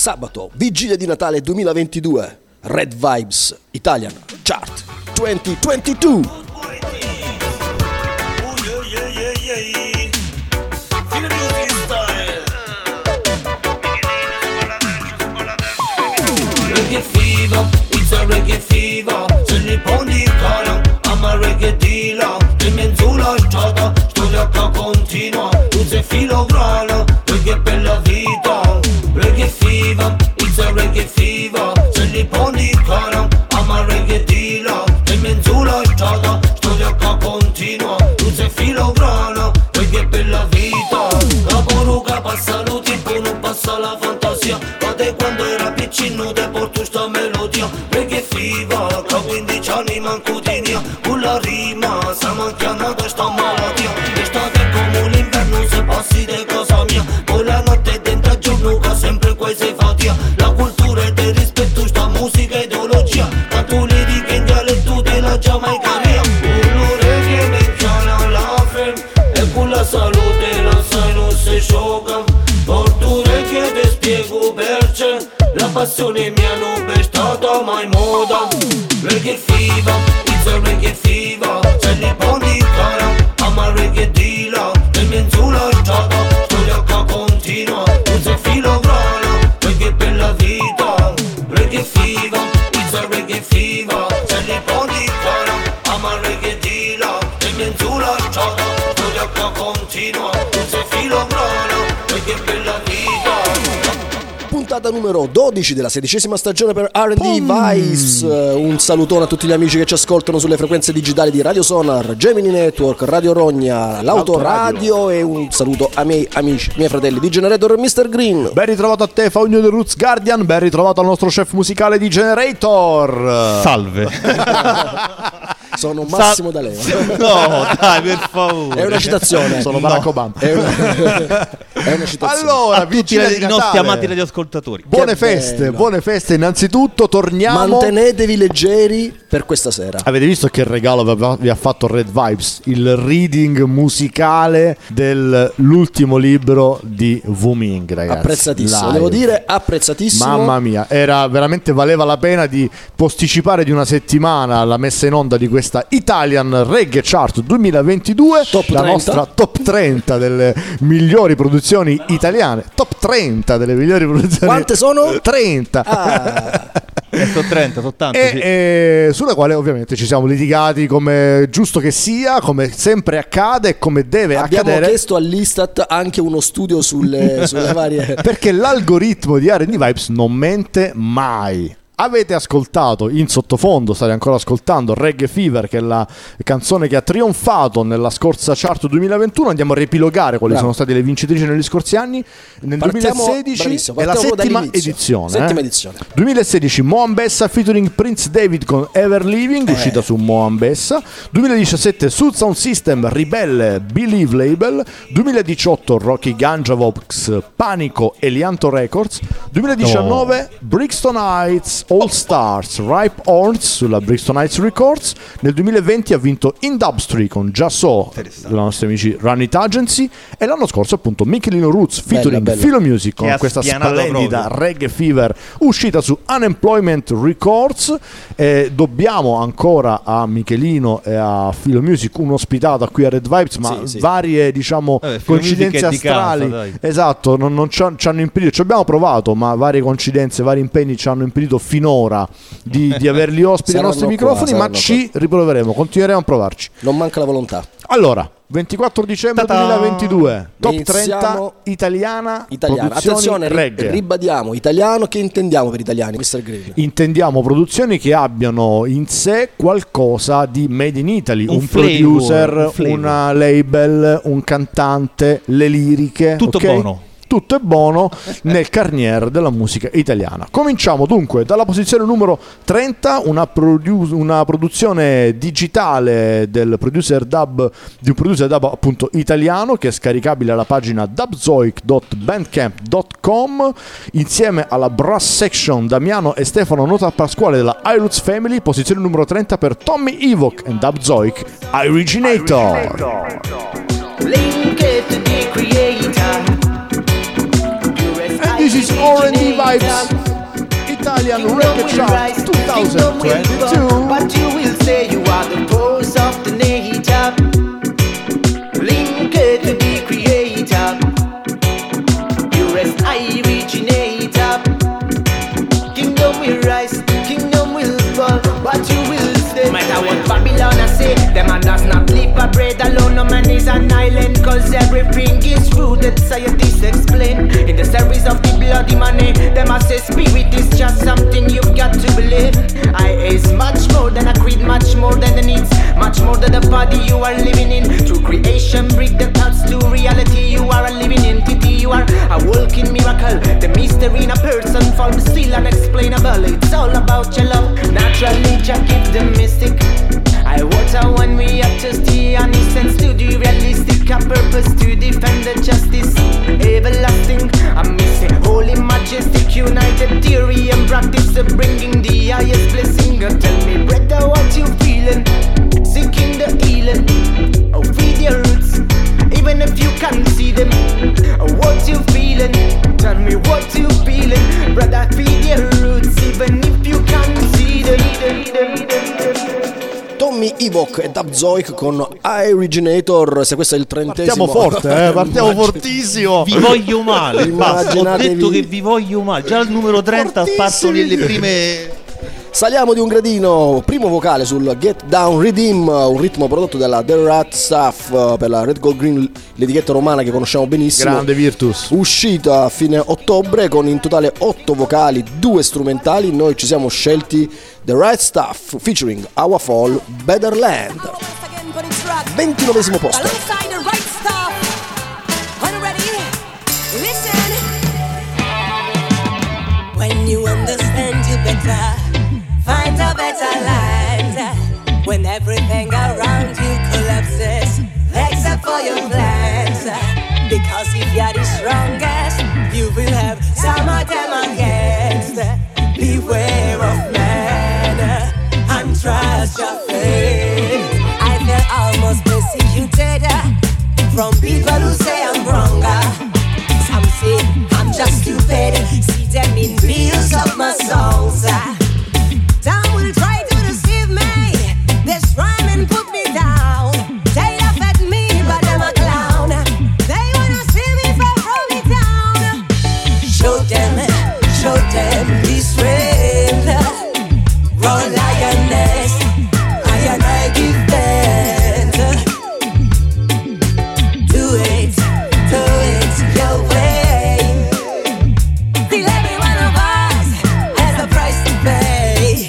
Sabato, vigilia di Natale 2022, Red Vibes Italian Chart 2022. Reggae fever, it's a reggae fever. Se li poni cara, I'm a reggae dealer. Dimmi sulla strada, storia che continua. Tu sei filo grana, reggae per la vita. Reggae fever, it's a reggae fever. Se li poni cara, I'm a reggae dealer. Dimmi sulla strada, storia che continua. Tu sei filo grana, reggae per la vita. La boruga passa lo tempo, non passa la fantasia. Guarda quando era piccino te porto sta melodia. Reggae fever, che 15 anni manco tenia. Con la rima, siamo chiamati sta malattia. L'estate è come l'inverno se passi di casa mia. Poi la notte dentro a giorno che sempre qua si fatia. La cultura e del rispetto, sta musica e ideologia. Canto lirica in dialetto della Giamaica mia. Uno reggae mi chiama la fem. E con la salute la sai non si sciocca. Porto reggae te spiego perché. La passione mia non è stata mai moda. Reggae fever, it's a reggae fever. Se li poni cara, I'm a reggae dealer. Dimmi sulla strada, storia che continua. Tu sei filo grana, reggae per la vita. Reggae fever, it's a reggae fever. Se li poni cara, I'm a reggae dealer. Dimmi sulla strada, storia che continua. Tu sei filo grana, reggae per la vita. Puntata numero 12 della 16ª stagione per R&D Vibes. Un salutone a tutti gli amici che ci ascoltano sulle frequenze digitali di Radio Sonar, Gemini Network, Radio Rogna, l'Autoradio, e un saluto ai miei amici, miei fratelli di Generator e Mr. Green. Ben ritrovato a te, Faugno del Roots Guardian. Ben ritrovato al nostro chef musicale di Generator. Salve. Sono Massimo D'Alema. No, dai, per favore. È una citazione. Sono Barack Obama. È una citazione. Allora, A tutti i nostri amati radioascoltatori. Buone feste innanzitutto, torniamo. Mantenetevi leggeri per questa sera. Avete visto che regalo vi ha fatto Red Vibes? Il reading musicale dell'ultimo libro di Wu Ming, ragazzi. Apprezzatissimo, Live. devo dire, apprezzatissimo. Mamma mia, valeva la pena di posticipare di una settimana la messa in onda di questa Italian Reggae Chart 2022, Top la 30. nostra top 30 delle migliori produzioni italiane. Top 30 delle migliori produzioni. Quante sono? 30. Sono 30, sono tanti. E sulla quale ovviamente ci siamo litigati, come giusto che sia, come sempre accade e come deve Abbiamo accadere. chiesto all'Istat anche uno studio sulle varie. Perché l'algoritmo di R&D Vibes non mente mai. Avete ascoltato in sottofondo, state ancora ascoltando Reggae Fever, che è la canzone che ha trionfato nella scorsa chart 2021. Andiamo a riepilogare quali sono state le vincitrici negli scorsi anni. Nel 2016 è la settima edizione. 2016 Moambessa featuring Prince David con Ever Living, uscita su Moambessa. 2017 Soul Sound System, Ribelle, Believe Label. 2018 Rocky Ganja Vox, Panico, Elianto Records. 2019 Brixton Heights All Stars, Ripe Horns sulla Brixton Heights Records. Nel 2020 ha vinto In Dubstreet con Just So, dei nostri amici Run It Agency. E l'anno scorso appunto Michelino Roots featuring Philo Music con questa splendida Reggae Fever uscita su Unemployment Records. E dobbiamo ancora a Michelino e a Philo Music un'ospitata qui a Red Vibes, ma varie diciamo coincidenze astrali esatto non ci hanno impedito. Ci abbiamo provato, ma varie coincidenze, vari impegni ci hanno impedito finora di averli ospiti ai nostri microfoni, ma ci riproveremo, continueremo a provarci. Non manca la volontà. Allora, 24 dicembre 2022, top 30 italiana. Attenzione, reggae. Ribadiamo, italiano, che intendiamo per italiani, Mr. Green? Intendiamo produzioni che abbiano in sé qualcosa di made in Italy, un producer, una label, un cantante, le liriche. Tutto buono. Tutto è buono nel carniere della musica italiana. Cominciamo dunque dalla posizione numero 30, una produzione digitale di un producer dub appunto italiano, che è scaricabile alla pagina dubzoic.bandcamp.com, insieme alla Brass Section Damiano e Stefano Nota Pasquale della iRoots Family. Posizione numero 30 per Tommy Evoc e Dubzoic, Originator. Link it to the creator. This is R&D Vibes Italian Reggae Chart 2022. But you will say you are the pose of the nature, linked to the creator. You as I originator. Kingdom will rise, kingdom will fall. What you will say? Matter what Babylon I say, them man does not live by bread alone. No man is an island, cause everything is rooted. Scientists explain in the series of the bloody money. Them I say spirit is just something you've got to believe. I is much more than a creed, much more than the needs, much more than the body you are living in. Through creation, bring the thoughts to reality. You are a living entity, you are a walking miracle. The mystery in a person form still unexplainable. It's all about your love. Naturally, Jack keep the mystic. I water when we are thirsty, honest and to the realistic. A purpose to defend the justice, everlasting. I'm missing holy, majestic, united theory and practice, bringing the highest blessing. Tell me, brother, what you feeling? Seeking the healing, with your roots, even if you can't see them. What you feeling? Tell me what you feeling, brother. Feed your roots, even if you can't see them. Tommy Ivok e Dub Zoic con I Originator. Se questo è il 30°, partiamo forte, partiamo fortissimo. Vi voglio male, basta, ho Immaginatevi. detto che vi voglio male. Già il numero 30 ha fatto nelle prime. Saliamo di un gradino, primo vocale sul Get Down Redeem, un ritmo prodotto dalla The Right Stuff per la Red Gold Green, l'etichetta romana che conosciamo benissimo. Grande Virtus. Uscita a fine ottobre con in totale 8 vocali, 2 strumentali. Noi ci siamo scelti The Right Stuff featuring Our Fall, Better Land. 29esimo posto. Alongside the right stuff. Are you ready? Listen. When you understand you better, find a better land. When everything around you collapses, except for your plans. Because if you're the strongest, you will have some of them against. Beware of man and trust your faith. I feel almost persecuted from people who say I'm wronger. Some say I'm just stupid. See them in views of my songs. Some will try to deceive me, destroy me and put me down. They laugh at me, but I'm a clown. They wanna see me from me down. Show them the strength. Roll lioness, I give thanks. Do it your way. Feel every one of us has a price to pay.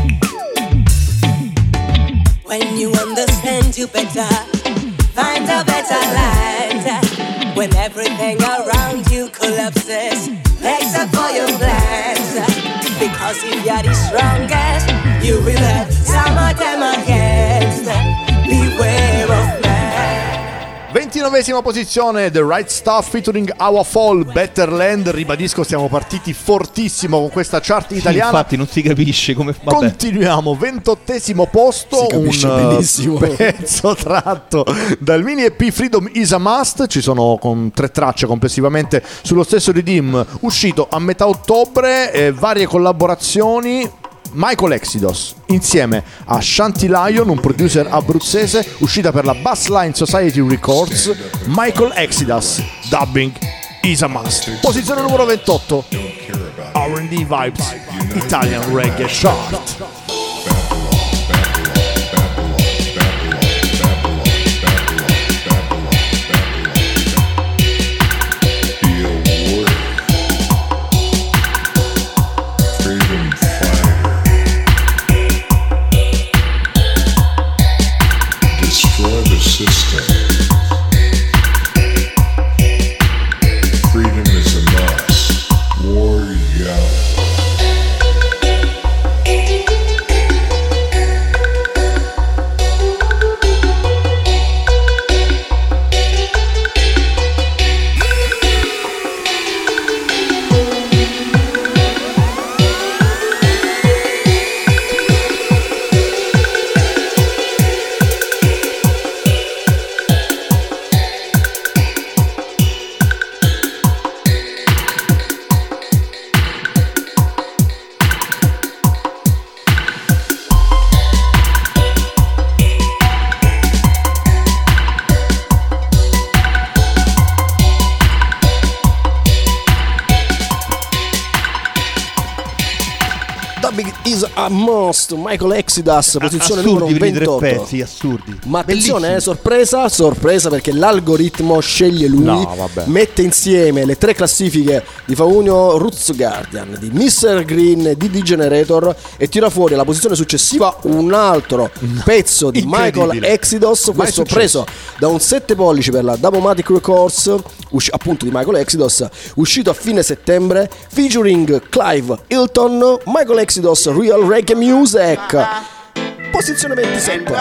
When you understand you better, find a better land. When everything around you collapses, except for your plans. Because if you're the strongest, you will have some of them against. Beware of man. 29esima posizione, The Right Stuff featuring Our Fall, Better Land. Ribadisco, siamo partiti fortissimo con questa chart italiana. Infatti non si capisce come va. Continuiamo, 28esimo posto, Si capisce benissimo. Pezzo tratto dal mini EP Freedom is a Must. Ci sono con 3 tracce complessivamente sullo stesso redeem, uscito a metà ottobre, varie collaborazioni. Michael Exodus insieme a Shanty Lion, un producer abruzzese, uscita per la Bassline Society Records. Michael Exodus, Dubbing is a Must. Posizione numero 28, R&D Vibes Italian Reggae Chart. Freedom is a must. Warrior. Most, Michael Exodus, posizione Assurdi numero per i 28. tre pezzi, assurdi. Ma attenzione, Bellissimi. sorpresa perché l'algoritmo sceglie lui, No, vabbè. mette insieme le tre classifiche di Faunio Roots Guardian, di Mr. Green, di D-Generator e tira fuori alla posizione successiva un altro pezzo di Michael Exodus, questo preso da un 7 pollici per la Double-Matic Records, appunto di Michael Exodus, uscito a fine settembre, featuring Clive Hilton, Michael Exodus Real Reggae Music. Posizione 27.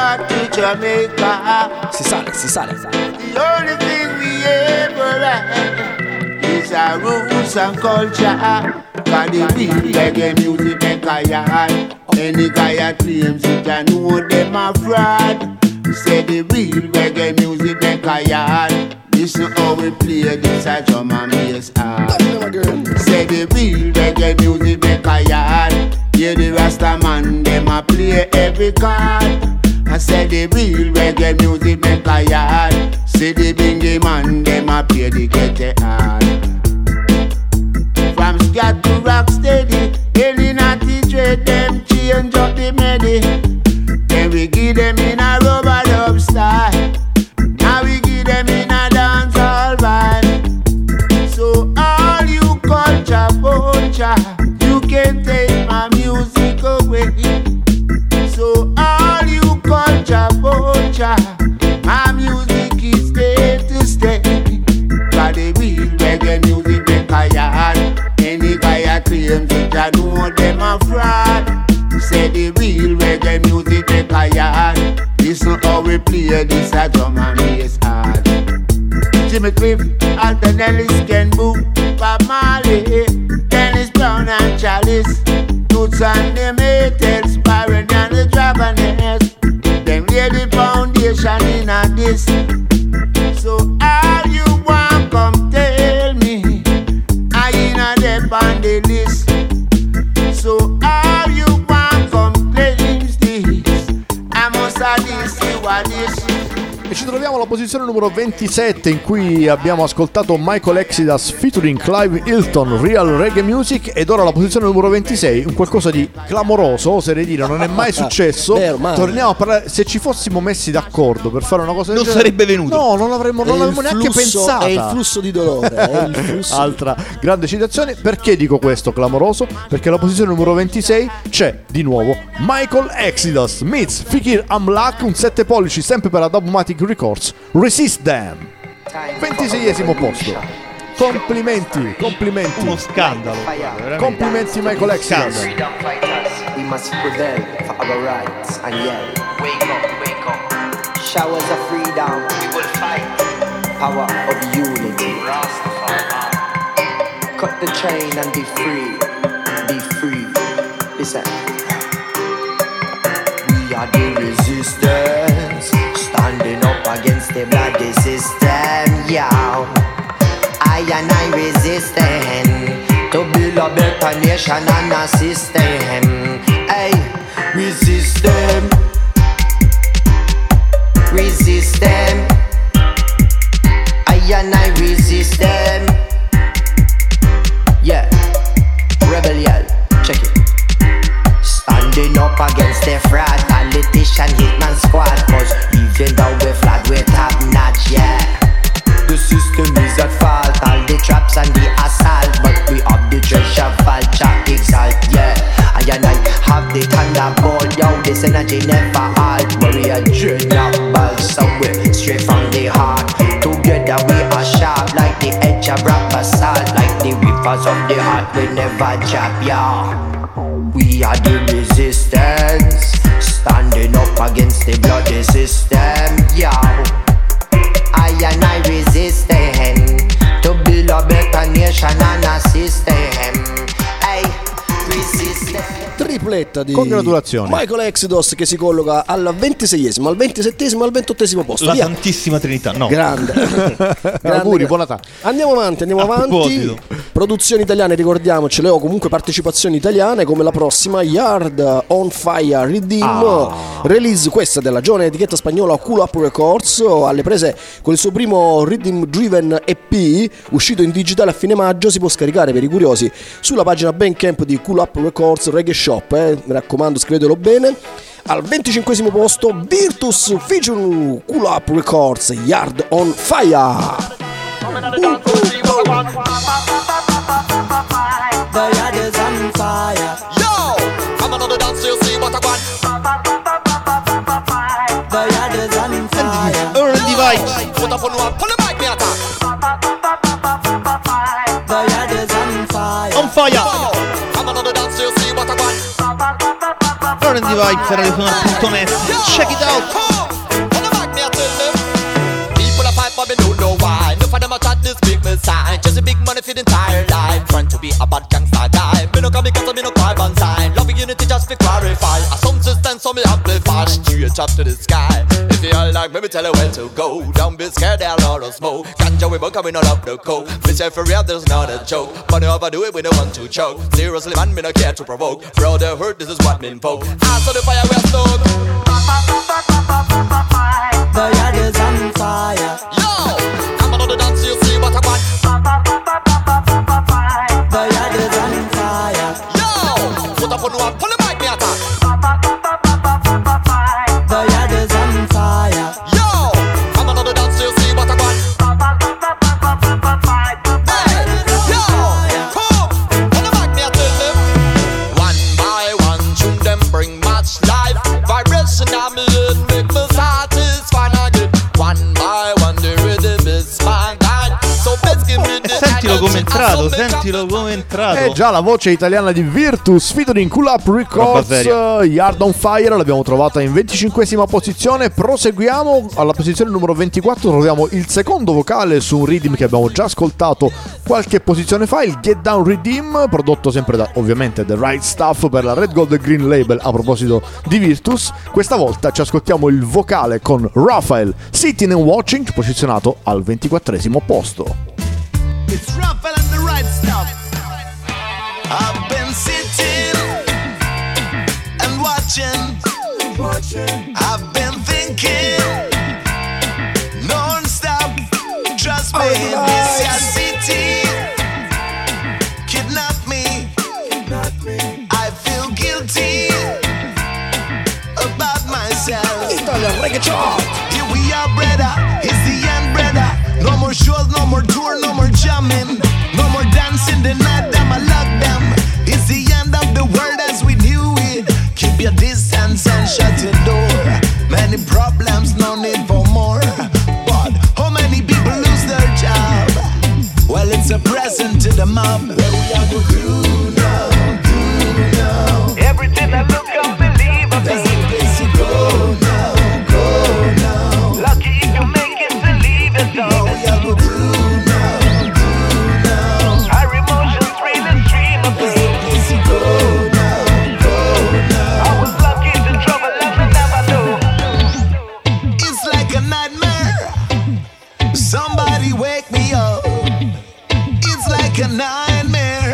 Si sale. The only thing we ever have is our roots and culture. Cause the real reggae music make a yard. Any guy that claims it, I know them a fraud. Say the real reggae music make a yard. Listen how we play this a drum and bass hard. Say the real reggae music make a yard. Yeah, the Rasta man them a play every card. I said the real reggae music make a yard. Say the bingy man them a play the ghetto hard. From scat to rock steady, any natty trade them change up the melody. Then we give them in a rubber dub style. Now we give them in a dancehall vibe. So all you culture poacher, you can take my music away. So all you culture poacher, my music is there to stay. Cause the real reggae music make a yard. Any guy that claims it, I know them a fraud. Say the real reggae music make a yard. Listen how we play this a drum and bass hard. Jimmy Cliff, Alton Ellis, Ken Boom, Bob Marley, Dennis Brown and Chalice, Toots and the Maytals, Byron and the Dragoness. Them lay the foundation in a this. So all you want come tell me, I in a dep on the list. So all you want come claims this, I must have this, see what this. E ci troviamo alla posizione numero 27 in cui abbiamo ascoltato Michael Exodus featuring Clive Hilton, Real Reggae Music, ed ora alla posizione numero 26, un qualcosa di clamoroso, oserei dire, non è mai successo. Vero, mai. Torniamo a parlare, se ci fossimo messi d'accordo per fare una cosa del Non genere, sarebbe venuto. No, non l'avremmo neanche pensata. È il flusso di dolore, è il flusso. Altra grande citazione. Perché dico questo clamoroso? Perché alla posizione numero 26 c'è di nuovo Michael Exodus meets Fikir Amlak, un 7 pollici sempre per la Double-Matic Records, Resist Them, 26esimo posto. Complimenti. Uno scandalo. Complimenti Michael Exodus. We must prevail for our rights and yell. Wake up. Showers of freedom. We will fight. Power of unity. Rastafari. Cut the chain and be free. Be free. Listen. We are the resistance. Standing up against the bloody system. Yeah. I and I resisting to build a better nation and a system. Hey, resist them. Resist them. I and I resist them. Yeah, rebellion, check it. Standing up against the fraud politician hitman squad. Cause even though we flat, we top notch, yeah. The system is at fault, all the traps and the assault. But we have the treasure vulture exalt, yeah. I and I have the thunderbolt, yo. This energy never halt. Warrior dreadnought, so we straight from the heart. Together we are sharp like the edge of rock basalt. Like the rivers of the heart, we never drop, yeah. We are the resistance, standing up against the bloody system, yeah. I and I resisting to build a better nation and a system. Hey, resisting. Tripletta di Congratulazioni. Michael Exodus che si colloca al 26esimo, al 27esimo e al 28esimo posto. La Via. Santissima Trinità, no. Grande. Auguri, buona tarda. Andiamo avanti. proposito. Produzioni italiane, ricordiamocele, o comunque partecipazioni italiane come la prossima Yard on Fire Redeem, release questa della giovane etichetta spagnola Cool Up Records, alle prese con il suo primo Rhythm Driven EP uscito in digitale a fine maggio. Si può scaricare per i curiosi sulla pagina Bandcamp di Cool Up Records Reggae Shop, mi raccomando, scrivetelo bene. Al 25esimo posto Virtus featuring Cool Up Records, Yard on Fire. The yard is on fire. Yo, I'm another dance, you see what I want. The yard is on fire. R&D Vibes. Put up on one, pull the mic, me attack. The yard is on fire. On fire. Yo, I'm another dance, you see what I want. R&D Vibes, radiosonar.net. Check it out. Pull the mic, me I tell them. People are pipe, but me don't know why. No for them a chat this big me sign. Just a big money for the entire life. Trying to be a bad gangster guy. Me no come because me no climb on sign. Loving unity just to clarify. A some system so me amplify. Straight up to the sky. If you all like me, me tell you where to go. Don't be scared, they'll not smoke. Ganja we buck, we not up the coke. Me say for real, there's not a joke. But if I do it, we don't want to choke. Seriously, man, me no care to provoke. Brotherhood, this is what me invoke. I saw the fire, we are stoked. The yard is on fire. Yo, I'm another dance, you see what I want. The yard is on fire. Yo, put up on one, pull the mic, me attack. The yard is on fire. Yo, I'm another dance, you see what I want. Hey, yo, come, pull the mic, me I tell them. One by one, tune them bring much life. Vibration, I'm in, make me satisfied. I get one by one, the rhythm is my guide. So let's give me the Sentilo come è entrato, sentilo come è entrato. È già la voce italiana di Virtus featuring Cool Up Records, Yard on Fire, l'abbiamo trovata in 25esima posizione. Proseguiamo alla posizione numero 24, troviamo il secondo vocale su un rhythm che abbiamo già ascoltato qualche posizione fa, il Get Down Rhythm, prodotto sempre da ovviamente The Right Stuff per la Red Gold Green Label. A proposito di Virtus, questa volta ci ascoltiamo il vocale con Raphael, Sitting and Watching, posizionato al 24esimo posto. It's Raphael and the Right Stuff. I've been sitting and watching. I've been thinking non-stop. Trust me, this your city kidnap me. I feel guilty about myself. Italian Reggae Chart. Here we are, brother. It's the end, brother. No more shows, no more tour, no more jamming, no more dancing the night. Them I love them. It's the end of the world as we knew it. Keep your distance and shut your door. Many problems, no need for more. But how many people lose their job? Well, it's a present to the mob. Where we are go through now, through now. Everything I look up, believe I That's the place you go now, go now. Lucky if you make it to leave it though. Where we are go through now, through now. Our emotions really stream of That's the place you go now, go now. I was lucky to trouble and I never knew. It's like a nightmare. Somebody wake me up. It's like a nightmare.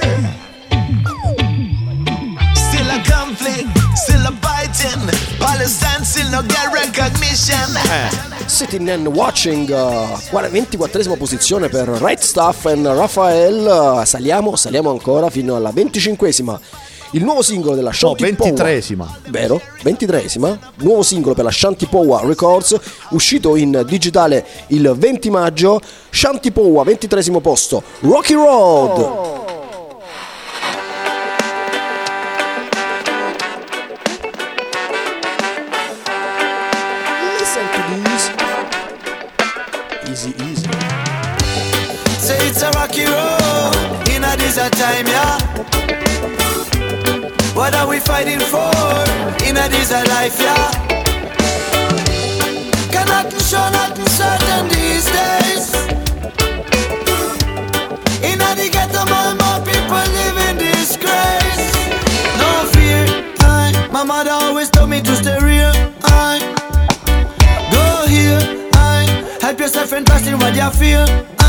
Still a conflict, still a fighting. Palestine still no get recognition. Sitting and Watching, 24esima posizione per Right Stuff and Raphael. Saliamo ancora fino alla 25esima. Il nuovo singolo della Shanty Power, 23esima. vero? 23esima. Nuovo singolo per la Shanty Power Records, uscito in digitale il 20 maggio. Shanty Power, 23esimo posto. Rocky Road. Listen to this. Easy, easy. Say it's a rocky road in a desert time, yeah. What are we fighting for in a desert life, yeah? Can nothing show, nothing certain these days. In a the ghetto, more people live in disgrace. No fear, my mother always told me to stay real. Go here, help yourself and trust in what you feel.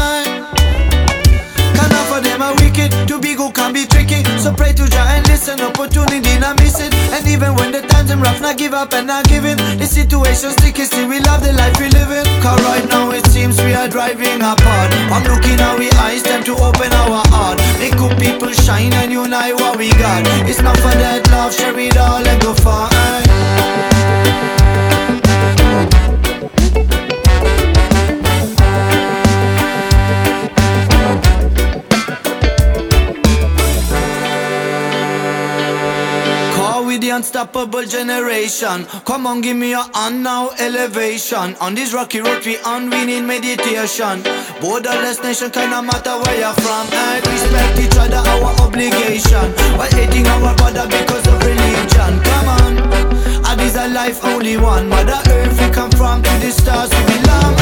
Enough of them are wicked, to be good can be tricky. So pray to Jah and listen, opportunity not miss it. And even when the time times I'm rough, not give up and not give in. The situation's sticky, still we love the life we live in. Cause right now it seems we are driving apart. I'm looking our eyes, time to open our heart. Make good people shine and unite what we got. It's not for that love, share it all and go far. The unstoppable generation. Come on, give me your hand now, elevation. On this rocky road we on, we need meditation. Borderless nation, kinda matter where you're from. And respect each other, our obligation. While hating our brother because of religion. Come on, and this a life only one. Mother Earth we come from, to the stars we belong.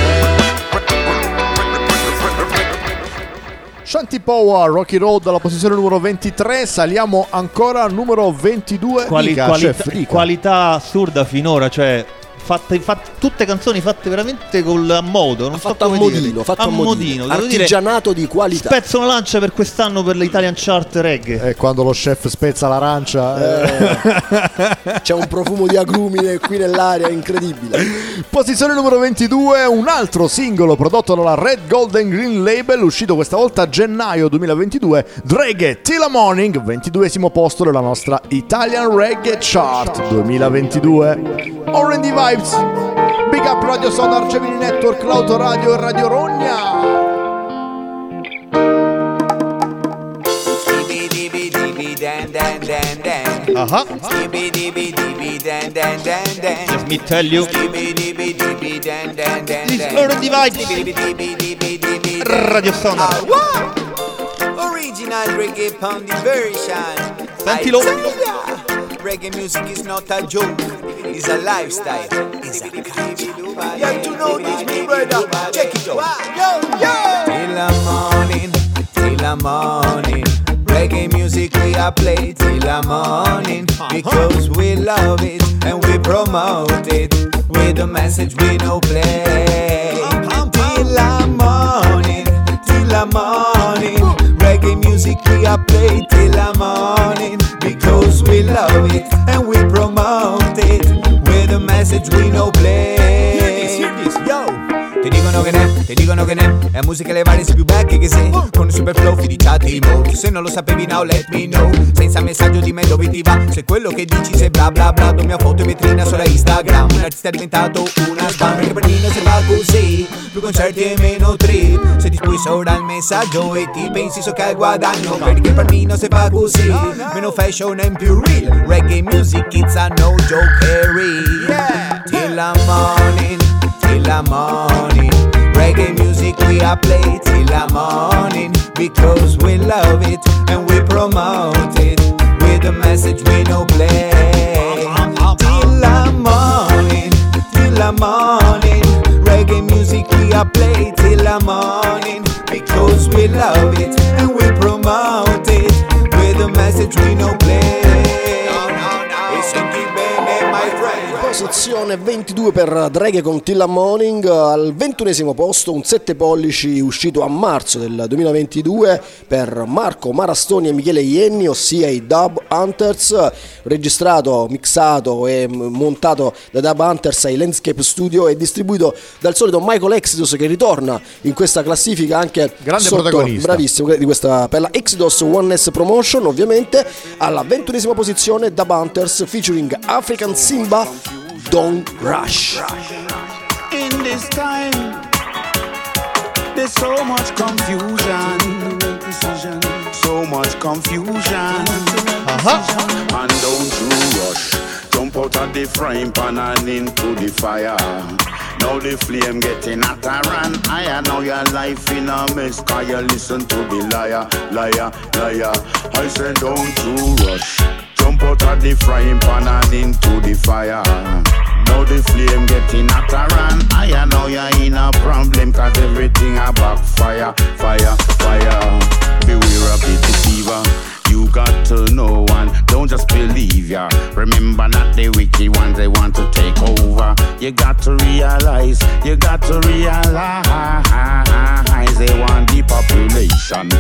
Shanti Power, Rocky Road alla posizione numero 23, saliamo ancora al numero 22. Qualità assurda finora, cioè tutte canzoni fatte veramente a modo, non so come dire. Fatto a modino, artigianato di qualità. Spezzo una lancia per quest'anno per l'Italian Chart Reggae. E quando lo chef spezza l'arancia c'è un profumo di agrumine qui nell'aria incredibile. Posizione numero 22, un altro singolo prodotto dalla Red Gold and Green Label, uscito questa volta a gennaio 2022, Reggae Till the Morning, 22esimo posto della nostra Italian Reggae Chart 2022. R&D Vibes, Big Up Radio Sonar, Gemini Network, L'Autoradio e Radio Rogna. Let me tell you, this R&D Vibes, Radio Sonar. Original reggae pounding version. Sentilo. Reggae music is not a joke, it's a lifestyle, it's a culture. You have to know this, me brother. Check it out. Yo, yo. Till the morning. Reggae music we are play till the morning, because we love it and we promote it with a message we no play. Till the morning, till the morning. Reggae music we are play till the morning, because we love it and we promote it with a message we no play. Hear this, yo. Ti dicono che ne è musica le varie sei più vecchie che sei, con un super flow fiduciati molto. Se non lo sapevi now let me know, senza messaggio di me dove ti va. Se quello che dici sei bla bla bla, do mia foto in vetrina sulla Instagram. Un artista è diventato una spam, perché per Nino se fa così, più concerti e meno trip. Se ti spui sopra il messaggio e ti pensi so che hai guadagno, perché per Nino se fa così, meno fashion and più real. Reggae music it's a no jokery. Till the morning, till the morning. Reggae music we are play till the morning, because we love it and we promote it with a message we no play. Till the morning, till the morning. Reggae music we are play till the morning, because we love it and we promote it with a message we no play. Posizione 22 per Reggae con Till the Morning. Al 21esimo posto un 7 pollici uscito a marzo del 2022 per Marco Marastoni e Michele Ienni, ossia i Dub Hunters, registrato, mixato e montato da Dub Hunters ai Landscape Studio e distribuito dal solito Michael Exodus, che ritorna in questa classifica anche grande sotto, protagonista, bravissimo, di questa, per la Exodus Oneness Promotion. Ovviamente alla 21esima posizione Dub Hunters featuring African Simba, Don't Rush. In this time, there's so much confusion. So much confusion. And don't you rush. Jump out of the frying pan and into the fire. Now the flame getting hotter and higher. Now your life in a mess, cause you listen to the liar, liar, liar. I said don't you rush. Jump out of the frying pan and into the fire. Now the flame getting hotter and higher. Now you're in a problem, cause everything a backfire, fire, fire. Beware of the deceiver. You got to know and don't just believe ya. Remember not the wicked ones, they want to take over. You got to realize, you got to realize they want the population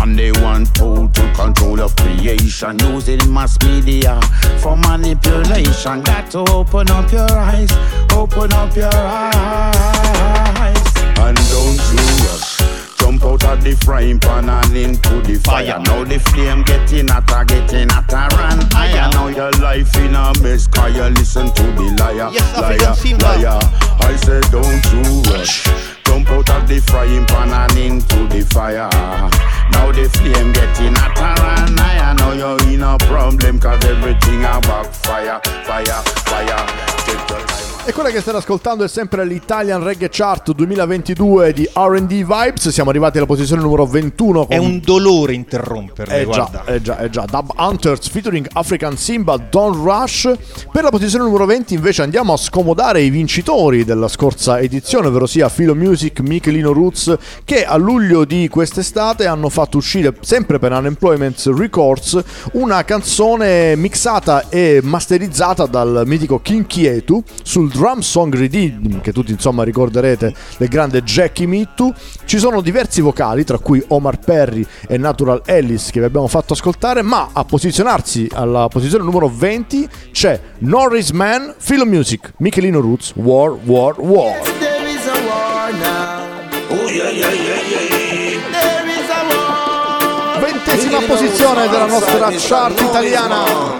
and they want to control of creation, using mass media for manipulation. Got to open up your eyes, open up your eyes, and don't you rush. Jump out of the frying pan and into the fire. Now the flame getting hotter, run higher. Now your life in a mess, cause you listen to the liar, liar. I said don't you rush. Jump out of the frying pan and into the fire. Now the flame getting hotter and higher. Now you're in a problem, cause everything a backfire, fire. Take your time. E quella che state ascoltando è sempre l'Italian Reggae Chart 2022 di R&D Vibes. Siamo arrivati alla posizione numero 21 con... È un dolore interromperle, guarda. È già Dub Hunters featuring African Simba, Don't Rush. Per la posizione numero 20 invece andiamo a scomodare i vincitori della scorsa edizione, ovvero sia Philo Music, Michelino Roots, che a luglio di quest'estate hanno fatto uscire, sempre per Unemployment Records, una canzone mixata e masterizzata dal mitico King Kietu sul drum song redeem, che tutti insomma ricorderete, del grande Jackie Mittu. Ci sono diversi vocali, tra cui Omar Perry e Natural Ellis, che vi abbiamo fatto ascoltare, ma a posizionarsi alla posizione numero 20 c'è Norris Man, Philo Music, Michelino Roots, War. There is a war now. Oh yeah. There is a war. 20ª posizione della nostra chart italiana.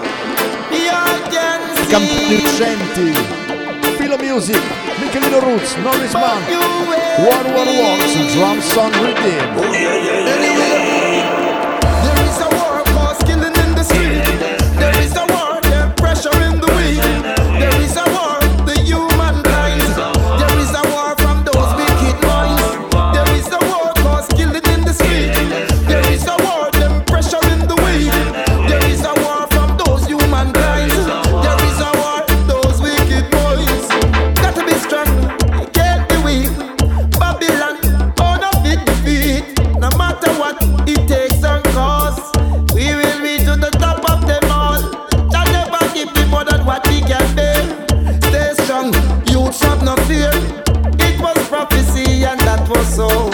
I campioni recenti: Philo Music, Michelino Roots, Norris Man, War sul drum song redeem. There is a war cause killing in the street. There is a war, the pressure in the weak. There is a war, the humankind. There is a war from those wicked minds. There is a war cause killing in the street. There is a war, the pressure in the weak. There is a war from those humankind. There is a war, those wicked boys. Got to be strong, can't be weak. Babylon, all of it defeat. No matter what it takes and costs, we will reach to the top of them all. That never give me more than what we can bear. Stay strong, youths have no fear. It was prophecy and that was so.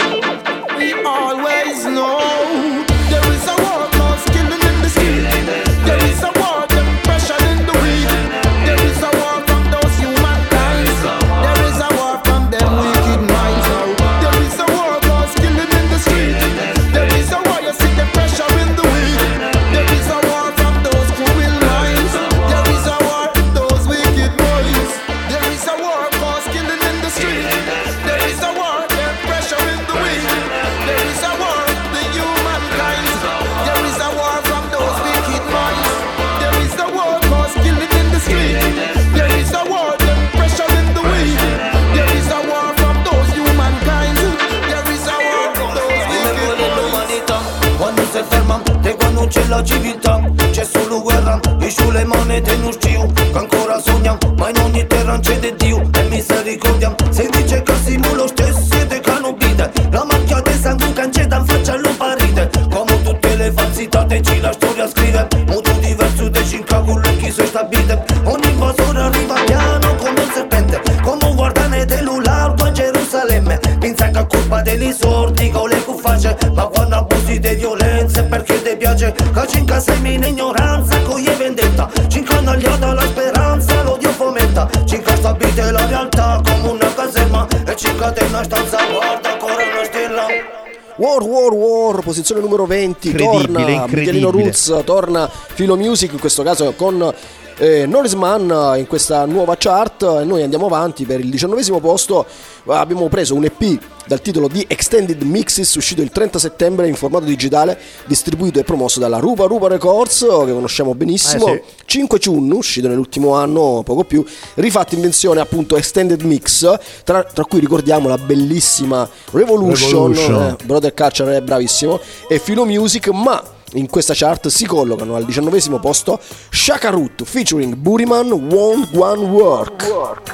We always know there is a war cause killing in the street. There is a war, the pressure in the weak. There is a war from those humankind. There is a war from them wicked minds now. There is a war cause killing in the street. There is a war, you see the pressure in the weak. There is a war from those cruel minds. There is a war, those wicked boys. There is a war cause killing in the street. There is a war, the pressure in the weak. There is a war, the humankind. There is a war from those wicked minds. There is a war cause killing in the street. There is a war, the pressure in the weak. There is a war from those humankind. There is a war from those wicked boys. Quando si ferma e quando c'è la civiltà, c'è solo guerra e sulle monete non stiu, che ancora sogniamo, ma in ogni terra c'è di Dio e misericordia. Se dice che siamo lo stesso siete canobite, la macchia di sangue cancetta in faccia lo parite, come tutte le falsità te ci la storia scrive, modo diverso te ci incaculo e chi si stabile, ogni invasore arriva piano come un serpente, come un guardiane dell'Ulardo a Gerusalemme, pensa che è colpa degli sordi con le cufface, ma quando abusi di violenza perché ti piace, che cinca sei in ignoranza con gli vendetta, cinca annagliata la speranza, l'odio fomenta, cinca stabilite la realtà come una caserma e cinca te una stanza guarda ancora una stella. War, posizione numero 20, torna Michelino Roots, torna Philo Music, in questo caso con Norris Man in questa nuova chart. E noi andiamo avanti. Per il 19° posto abbiamo preso un EP dal titolo The Extended Mixes, uscito il 30 settembre in formato digitale, distribuito e promosso dalla Rupa Records, che conosciamo benissimo. Sì. 5 tune, uscito nell'ultimo anno, poco più, rifatti in versione appunto Extended Mix, tra cui ricordiamo la bellissima Revolution. Brother Culture è bravissimo, e Philo Music, ma in questa chart si collocano al 19° posto Shaka Root featuring Buriman, Won't One Work.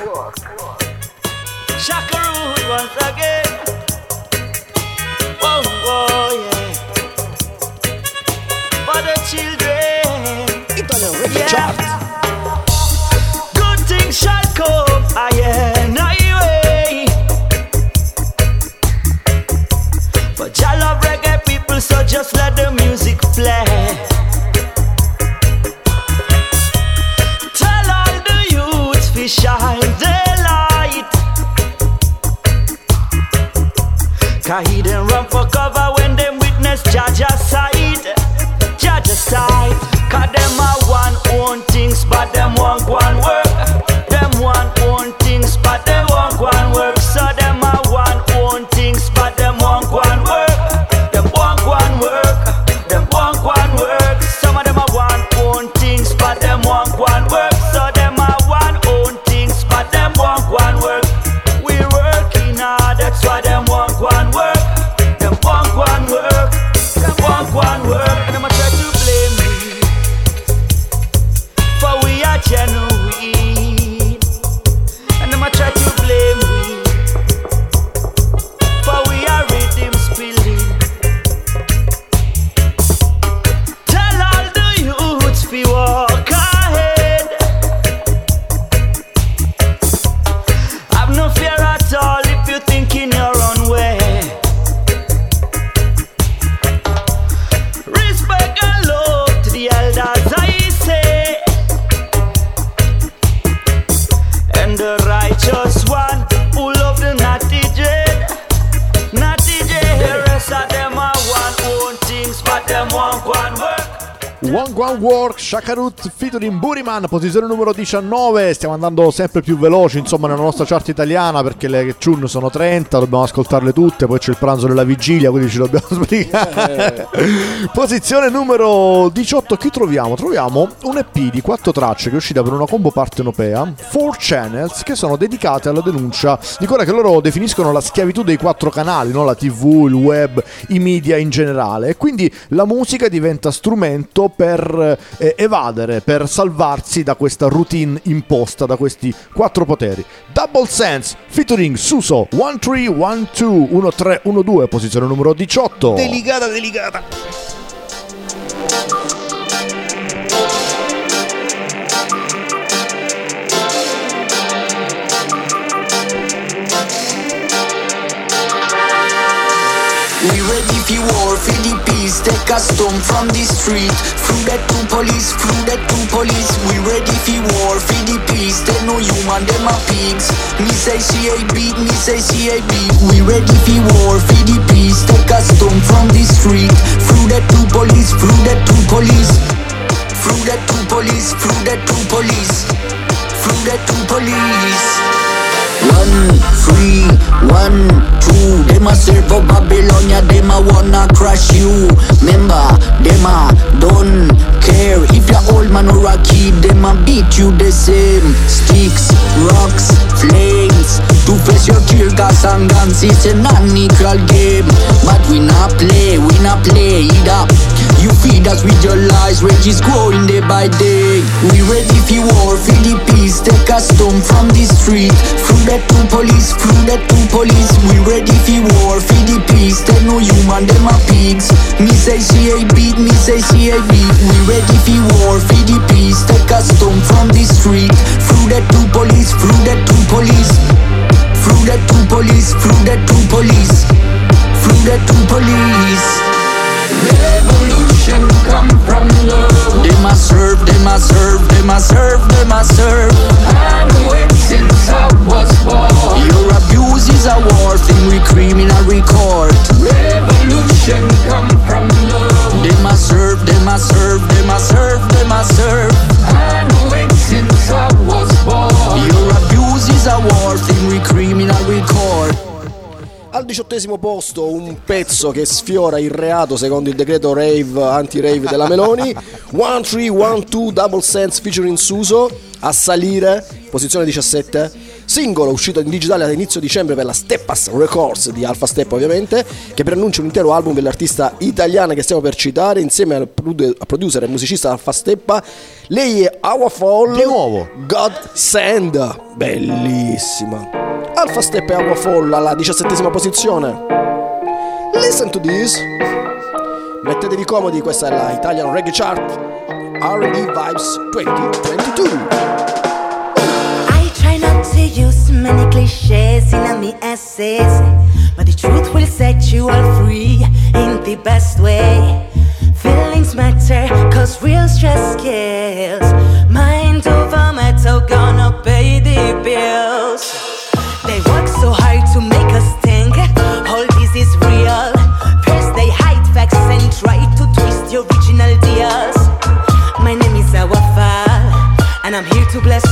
Shaka Root once again. Whoa, whoa, yeah. For the children. Italian Reggae Chart. Good things shall come. For Jah love reggae people, so just let hide and run for cover when them witness Jaja side. Jaja side. Cause them a one own things, but them won't go and work. Them one own things, but them won't go and work. So them a one own things, but them won't go and work. Them won't go and work. Them won't go and work. Some of them a one own things, but them won't go and work. So them a one own things, but them won't go and work. We working hard, that's why them won't go and work. Them won't go and work. Them won't go and work. And them a try to blame me, for we are genuine. And them a try to blame me, for we are rhythm spilling. Tell all the youths fi walk ahead. Have no fear at all if you think in your own way. Respect and love to the elders, I say. And the righteous one who love the naughty dread. Naughty dread, rest of them are one own things, but them won't go and work. One One Work, Shakarut featuring Buriman, posizione numero 19. Stiamo andando sempre più veloci, insomma, nella nostra chart italiana, perché le tune sono 30, dobbiamo ascoltarle tutte, poi c'è il pranzo della vigilia, quindi ci dobbiamo sbrigare. Posizione numero 18, chi troviamo? Troviamo un EP di 4 tracce che è uscita per una combo partenopea, 4 Channels, che sono dedicate alla denuncia di quella che loro definiscono la schiavitù dei 4 canali, no? La TV, il web, i media in generale, e quindi la musica diventa strumento per evadere, per salvarsi da questa routine imposta da questi 4 poteri. Double Sense featuring Suso, 1312 1312, posizione numero 18. Delicata. We ready for war, for the peace. Take a stone from the street. Through that to police, through that to police. We ready for war, for the peace. They no human, them a pigs. Me say CAB, me say CAB. We ready for war, for the peace. Take a stone from the street. Through that to police, through that to police. Through that to police, through that to police. Through that to police. 1, 3, 1, 2. Them a serve up Babylonia, them a wanna crash you. Remember, them a don't care if your old man or a kid, them a beat you the same. Sticks, rocks, flames. To face your tear gas and guns, it's an unequal game. But we not play it up. You feed us with your lies, rage is growing day by day. We ready for war, for the peace. Take a stone from the street. Through that to police, through that to police. We ready for war, for the peace. They no human, them a pigs. Me say CAB, me say CAB. We ready for war, for the peace. Take a stone from the street. Through that to police, through that to police. Through that to police, through that to police. Through that to police. Revolution come from love. They must serve, they must serve, they must serve, they must serve. And wait since I was born. Your abuse is a war thing, we criminal record. Revolution come from love. They must serve, they must serve, they must serve, they must serve. And wait since I was born. Your abuse is a war thing, we criminal record. Al 18° posto un pezzo che sfiora il reato secondo il decreto rave anti-rave della Meloni. 1312 Double Sense featuring Suso. A salire, posizione 17, singolo uscito in digitale all'inizio dicembre per la Steppas Records di Alpha Step, ovviamente, che preannuncia un intero album dell'artista italiana che stiamo per citare insieme al producer e musicista Alpha Steppa. Lei è Our Fall di nuovo, God Send, bellissima. Alpha Step e Our Fall alla 17ª posizione. Listen to this. Mettetevi comodi, questa è la Italian Reggae Chart R&B Vibes 2022. I try not to use many cliches in my essays, but the truth will set you all free in the best way. Feelings matter, cause real stress kills. Mind over matter, gonna pay the bills. They work so hard to make us think all this is real.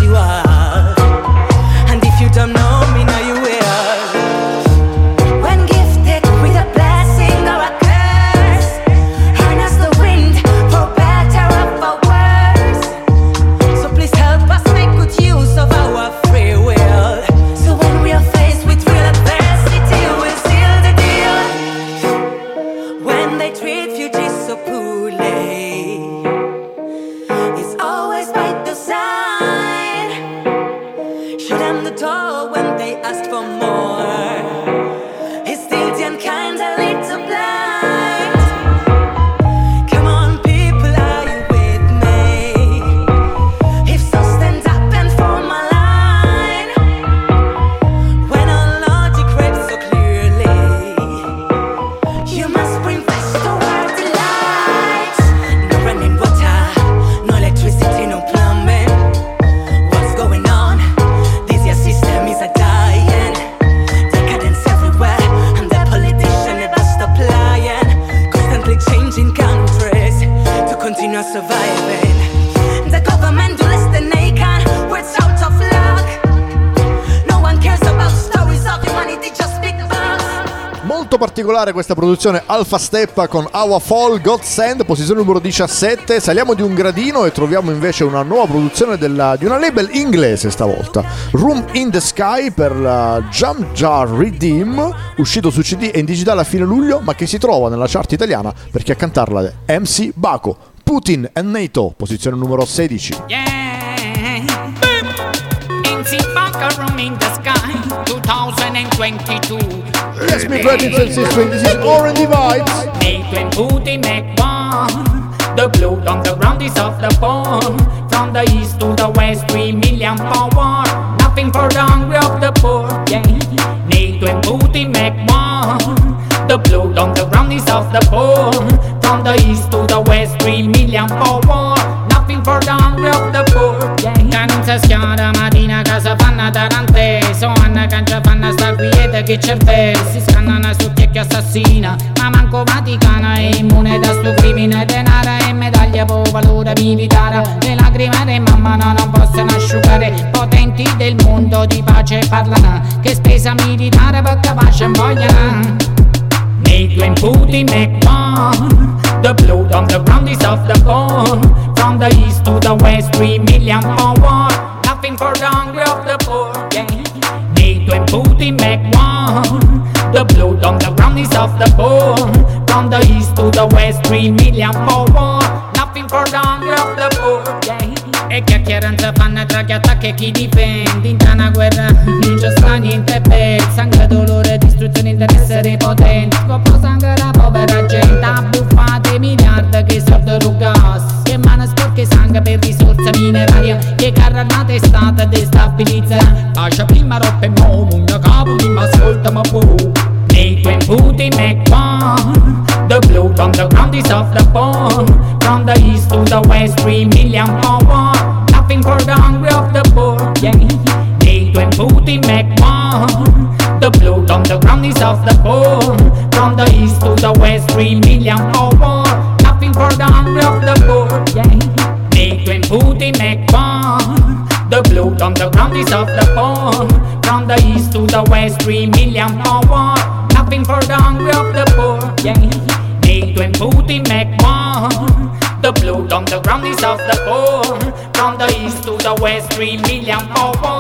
you are. And if you don't know me, now you will. When gifted with a blessing or a curse, earn us the wind for better or for worse. So please help us make good use of our free will. So when we are faced with real adversity, we'll seal the deal. When they treat refugees so poorly, it's always by the side. Show them the door when they ask for more. It's guilty and kind, a little blind. Come on, people, are you with me? If so, stand up and form a line. When our logic craves so clearly, you must bring flesh toward the light. No running water, no electricity, no plumbing. What's going on? This your system is a dying. Decadence everywhere, and the politician never stop lying. Constantly changing countries to continue surviving. The government do less than they can. We're out of luck. No one cares about stories of humanity, just big bucks. Molto particolare questa produzione Alpha Steppa con Our Fall God Send, posizione numero 17. Saliamo di un gradino e troviamo invece una nuova produzione di una label inglese stavolta, Room in the Sky, per la Jump Jar Redeem, uscito su CD e in digitale a fine luglio, ma che si trova nella chart italiana perché a cantarla è MC Baco. Putin and NATO, posizione numero 16. MC Baco, Room in the Sky, 2022. Yes, my brothers and sisters, this is R&D Vibes. NATO and Putin make one. The blood on the ground is of the bomb. From the east to the west, 3 million power. Nothing for the hungry of the poor, yeah. NATO and Putin make one. The blood on the ground is of the bomb. From the east to the west, 3 million power. Nothing for the hungry of the poor, yeah. Canza schiara, mattina casa fanno tarante. So Anna cancia fanno sta quieta che cervelli. Si scannano su chiacchia assassina. Ma manco Vaticana è immune da sto crimine. Denaro e medaglia per valore militare. Le lacrime di mamma non possono asciugare. Potenti del mondo di pace parlano. Che spesa militare per capace in voglia. NATO and Putin make one. The blood on the ground is of the bomb. From the east to the west, 3 million power. Nothing for the hungry of the poor, yeah. NATO and Putin make one. The blood on the ground is of the bomb. From the east to the west, 3 million power. Nothing for the hungry of the poor, yeah. E chiacchieranza fanno tra chi attacca e chi difende. In una guerra non c'è sta niente per. Sangue, dolore, distruzione, interesse dei potenti. Scopro sangue la povera gente. Abbuffate miliardi che sordono gas. Che mano sporche sangue per risorsa mineraria. Che carro armata è stata destabilizzata. Lascia prima roba e mo' mugna capo chi mi ascolta ma può. NATO and Putin make one. The blood on the ground is of the bomb. From the east to the west, 3 million power. Nothing for the hungry of the poor, yeah. NATO and Putin make one. The blood on the ground is of the bomb. From the east to the west, 3 million power. Nothing for the hungry of the poor, yeah. NATO and Putin make one. The blood on the ground is of the bomb. From the east to the west, 3 million power. Nothing for the hungry of the poor, yeah. NATO and Putin make one. The blood on the ground is of the bomb. From the east to the west, 3 million power.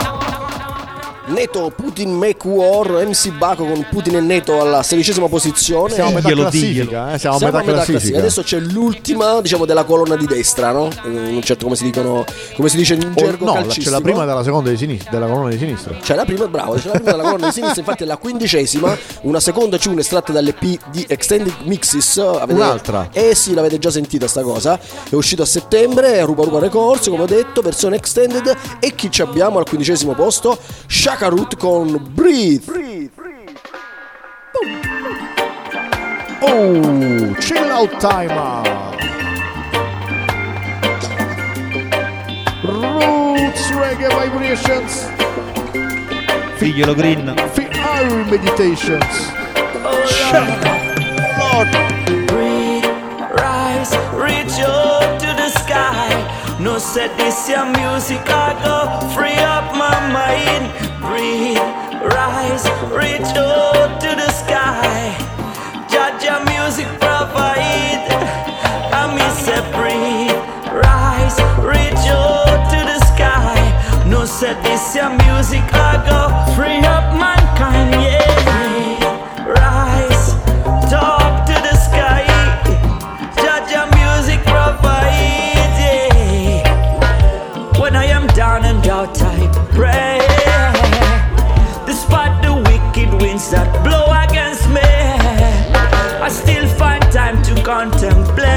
NATO, Putin make war, MC Baco con Putin e NATO alla 16ª posizione. Siamo a metà classifica, siamo a metà classifica. Adesso c'è l'ultima, diciamo, della colonna di destra, no? Non certo come si dice in gergo calcistico. C'è la prima della seconda di sinistra, della colonna di sinistra. C'è la prima, bravo, c'è la prima della colonna di sinistra, infatti è la 15ª, una seconda C1 estratta dall'EP di Extended Mixes. Un'altra. Sì, l'avete già sentita sta cosa. È uscito a settembre, Rupa Rupa Records, come ho detto, versione extended. E chi ci abbiamo al 15º posto? Shaka Root con Breathe. Oh, chill out timer. Roots Reggae Vibrations. Figliolo Green. Our Meditations. Lord. Breathe, rise, reach up to the sky. No said this your music, I go free up my mind. Breathe, rise, reach out to the sky. Judge your music provide. I miss a breathe, rise, reach out to the sky. No said this your music, I go free up mankind, yeah. Rise, talk to the sky. Judge your music provide, yeah. When I am down and out, I pray. Despite the wicked winds that blow against me, I still find time to contemplate.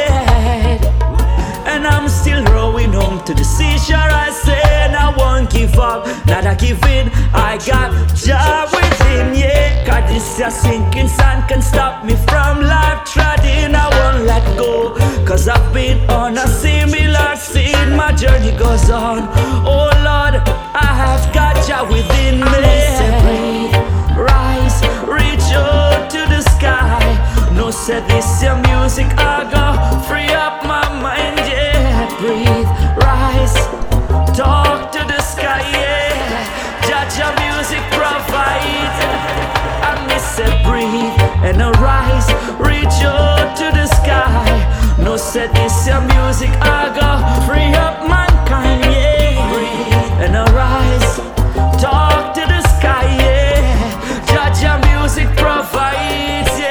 And I'm still rowing home to the seashore. I say, and I won't give up, not I give in. I got joy within, yeah. Cause this a sinking sand can stop me from life treading. I won't let go, cause I've been on a similar scene. My journey goes on, oh Lord, I have got joy within me. Breathe, rise, reach out to the sky. No said this your music, I go free up my mind, yeah. Breathe, rise, talk to the sky, yeah. Judge your music provide. I miss it, breathe and arise, reach out to the sky. No said this your music, I go free up mankind, yeah. Breathe and arise, talk to the sky, yeah. Judge your music provides, yeah.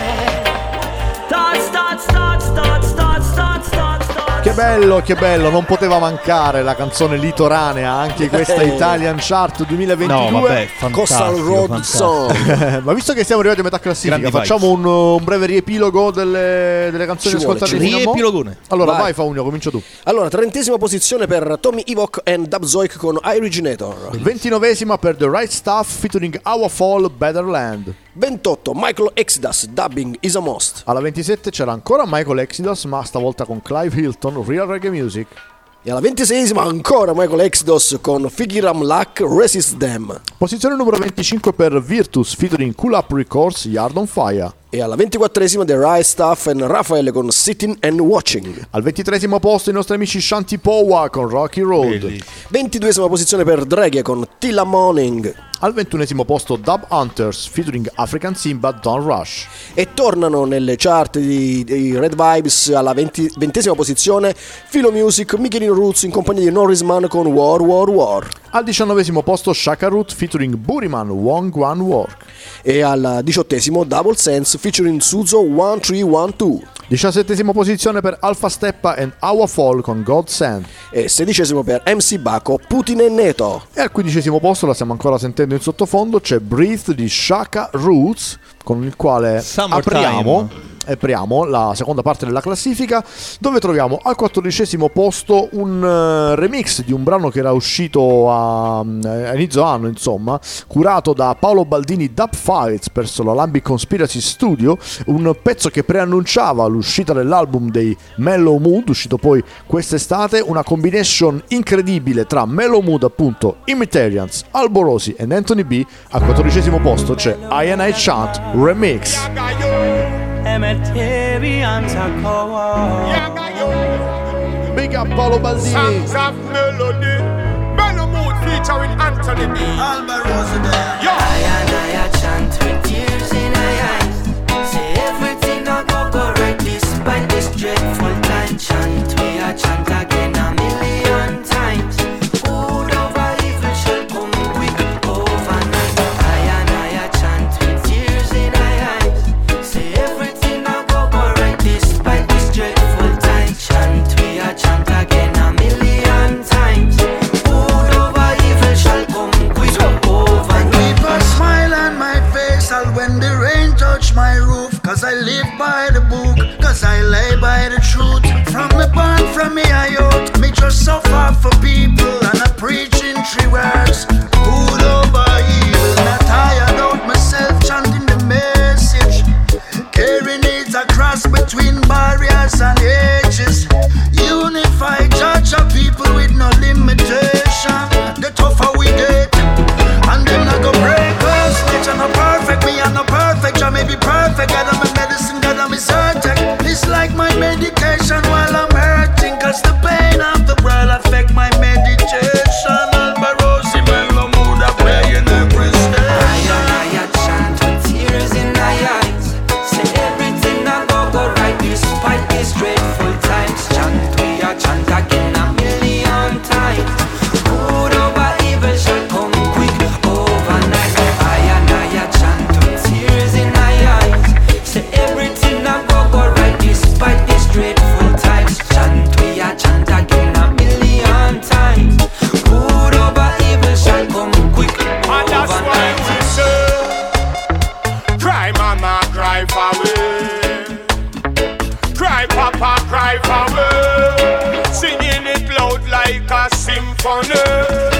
Che bello, non poteva mancare la canzone litoranea anche questa Italian Chart 2022. No, vabbè, Coastal Road Song. Ma visto che siamo arrivati a metà classifica, Grandi facciamo un breve riepilogo delle canzoni ascoltate fino a mo'. Riepilogone. Allora vai Faunio, comincia tu. Allora, 30ª posizione per Tommy Evok and Dubzoic con Originator. 29ª per The Right Stuff featuring Our Fall, Better Land. 28 Michael Exodus, Dubbing Is a Must. Alla 27 c'era ancora Michael Exodus, ma stavolta con Clive Hilton, Real Reggae Music. E alla 26ª ancora Michael Exodus con Figiram Luck, Resist Them. Posizione numero 25 per Virtus featuring Cool Up Records, Yard on Fire. E alla 24ª The Right Stuff and Raffaele con Sitting and Watching. Al 23º posto i nostri amici Shanti Powa con Rocky Road. 22ª posizione per Draghi con Tilla Morning. Al 21º posto Dub Hunters featuring African Simba, Don't Rush. E tornano nelle chart di Red Vibes alla 20ª posizione Philo Music, Michelino Roots in compagnia di Norrisman con War War War. Al 19º posto Shaka Root featuring Buriman, Wong One Work. E al 18º Double Sense featuring Suzo 1312. 17ª posizione per Alpha Steppa and Our Fall con God Send. E 16º per MC Baco, Putin e Neto. E al 15º posto, la stiamo ancora sentendo in sottofondo, c'è Breathe di Shaka Roots, con il quale apriamo la seconda parte della classifica, dove troviamo al 14º posto un remix di un brano che era uscito a inizio anno, insomma, curato da Paolo Baldini, Dub Fights presso la Lambic Conspiracy Studio, un pezzo che preannunciava l'uscita dell'album dei Mellow Mood, uscito poi quest'estate, una combination incredibile tra Mellow Mood, appunto, Immitarians, Alborosi e Anthony B. Al 14º posto c'è I Chant Remix. Big up Paolo Baldini. Songs of melody, Mellow Mood featuring Anthony B. Alborosi there. I chant with tears in my eyes. Say everything I go correct despite this dreadful time. Chant, we a chant again 1,000,000 times. Good over evil shall come quick overnight. I chant with tears in my eyes. Say everything I go correct despite this dreadful time. Chant, we a chant again 1,000,000 times. Good over evil shall come quick overnight. Keep a smile on my face all when the rain touch my roof. Cause I live by the book, cause I lay by the truth. From me born, from me I youth, me just suffer for people. And I preach in 3 words, good over evil. Not tired out myself chanting the message. Carrying needs a cross between barriers and edges. Unify judge of people with no limitation. The tougher we get, and them not go break us. Nature not perfect, me I'm not perfect. I may be perfect, God I'm a medicine, God I'm a surgeon. It's like my medication while I'm hurting. Cause the pain of the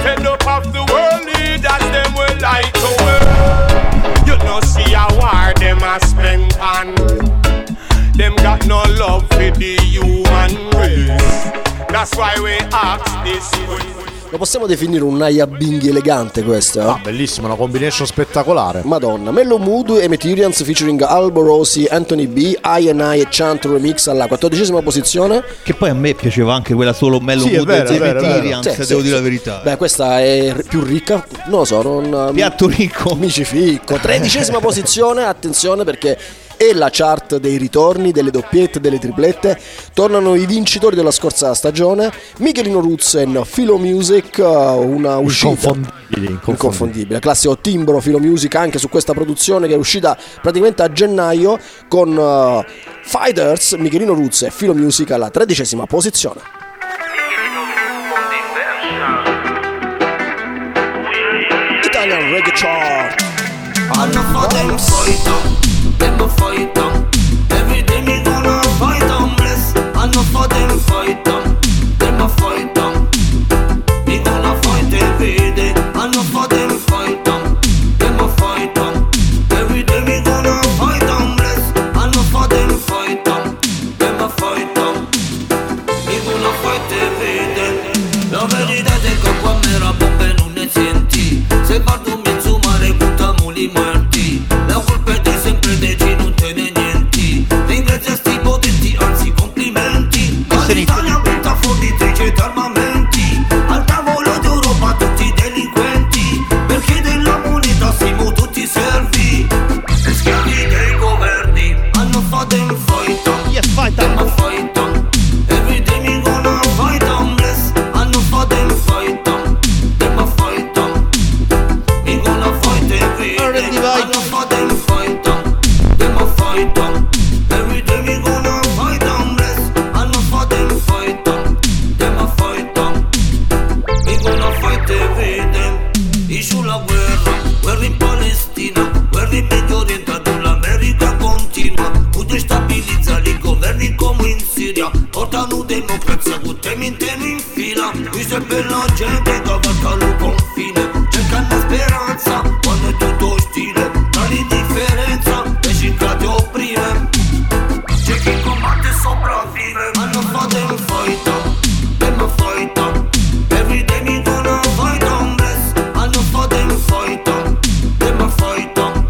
Set up of the world leaders, them will like to work. You know see a war, them a spend on. Them got no love for the human race. That's why we ask this question. Lo possiamo definire un Naya Binghi elegante questo? Ah, bellissimo, una combination spettacolare. Madonna. Mellow Mood e Materials featuring Albo Rossi, Anthony B, I&I e Chant remix alla 14ª posizione. Che poi a me piaceva anche quella solo Mellow Mood e Materials, devo dire la verità. Beh, questa è più ricca, non lo so, non... Piatto ricco. Mi ci ficco. 13ª posizione, attenzione perché è la chart dei ritorni, delle doppiette, delle triplette. Tornano i vincitori della scorsa stagione, Michelino Rutzen, Philo Music, una uscita inconfondibile, classico timbro Philo Music anche su questa produzione che è uscita praticamente a gennaio con Fighters, Michelino Ruz e Philo Music alla 13ª posizione. Italian Reggae Chart. Them a fight them. Every day me gonna fight them, bless. I know for them fight them. Them a fight them. Me gonna fight every day. I know for them fight them. Them a fight them. Every day me gonna fight them, bless. I know for them fight them. Them a fight them. Me gonna fight every day. La verità è che qua mi rabombe non ne senti. Se parto in mezzo mare butta muli morti. La colpa è sempre di chi non te ne niente. Ringrazia sti potenti, anzi complimenti. All'Italia butta fornitrice d'armamenti. Al tavolo d'Europa tutti delinquenti. Perché della moneta siamo tutti servi. E schiavi dei governi. Hanno fatto un fight on. Yes, fight on. Them a fight on. Every day me gonna fight on, bless. Hanno fatto un fight on. Them a fight on. Me gonna fight every day. Hanno fatto un fight on. Them a fight on. Every day me gonna fight on, bless. Hanno fatto un fight on. Them a fight on. Me gonna fight every day. Issue la guerra in Palestina, guerra in Medio Oriente, l'America continua. Può stabilizzare i governi come in Siria. Portano democrazia con temi interi in fila. Questa è per la gente che va al confine. Cerca la speranza quando è tutto ostile. Tra le differenze e cercate opprime. C'è chi combatte e sopravvive. Hanno fatto un fight on. Them a fight on. Every day me gonna fight on, bless. Hanno fatto un fight on. Them a fight on.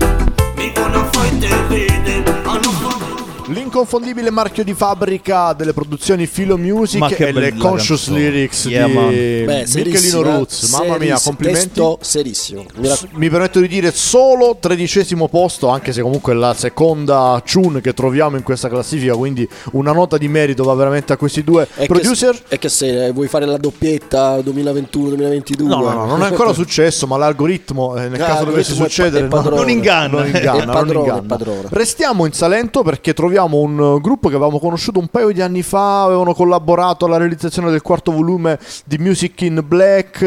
Me gonna fight every day. Hanno fatto. L'inconfondibile marchio di fabbrica delle produzioni Philo Music e le conscious lyrics di Michelino Ruz. Mamma mia, complimenti. Testo serissimo. Mi permetto di dire solo 13° posto, anche se comunque è la seconda tune che troviamo in questa classifica, quindi una nota di merito va veramente a questi due producer. E che se vuoi fare la doppietta 2021-2022? No, non è ancora successo, ma l'algoritmo nel caso dovesse succedere non inganna. È padrone. Restiamo in Salento perché troviamo un gruppo che avevamo conosciuto un paio di anni fa, avevano collaborato alla realizzazione del 4° volume di Music in Black,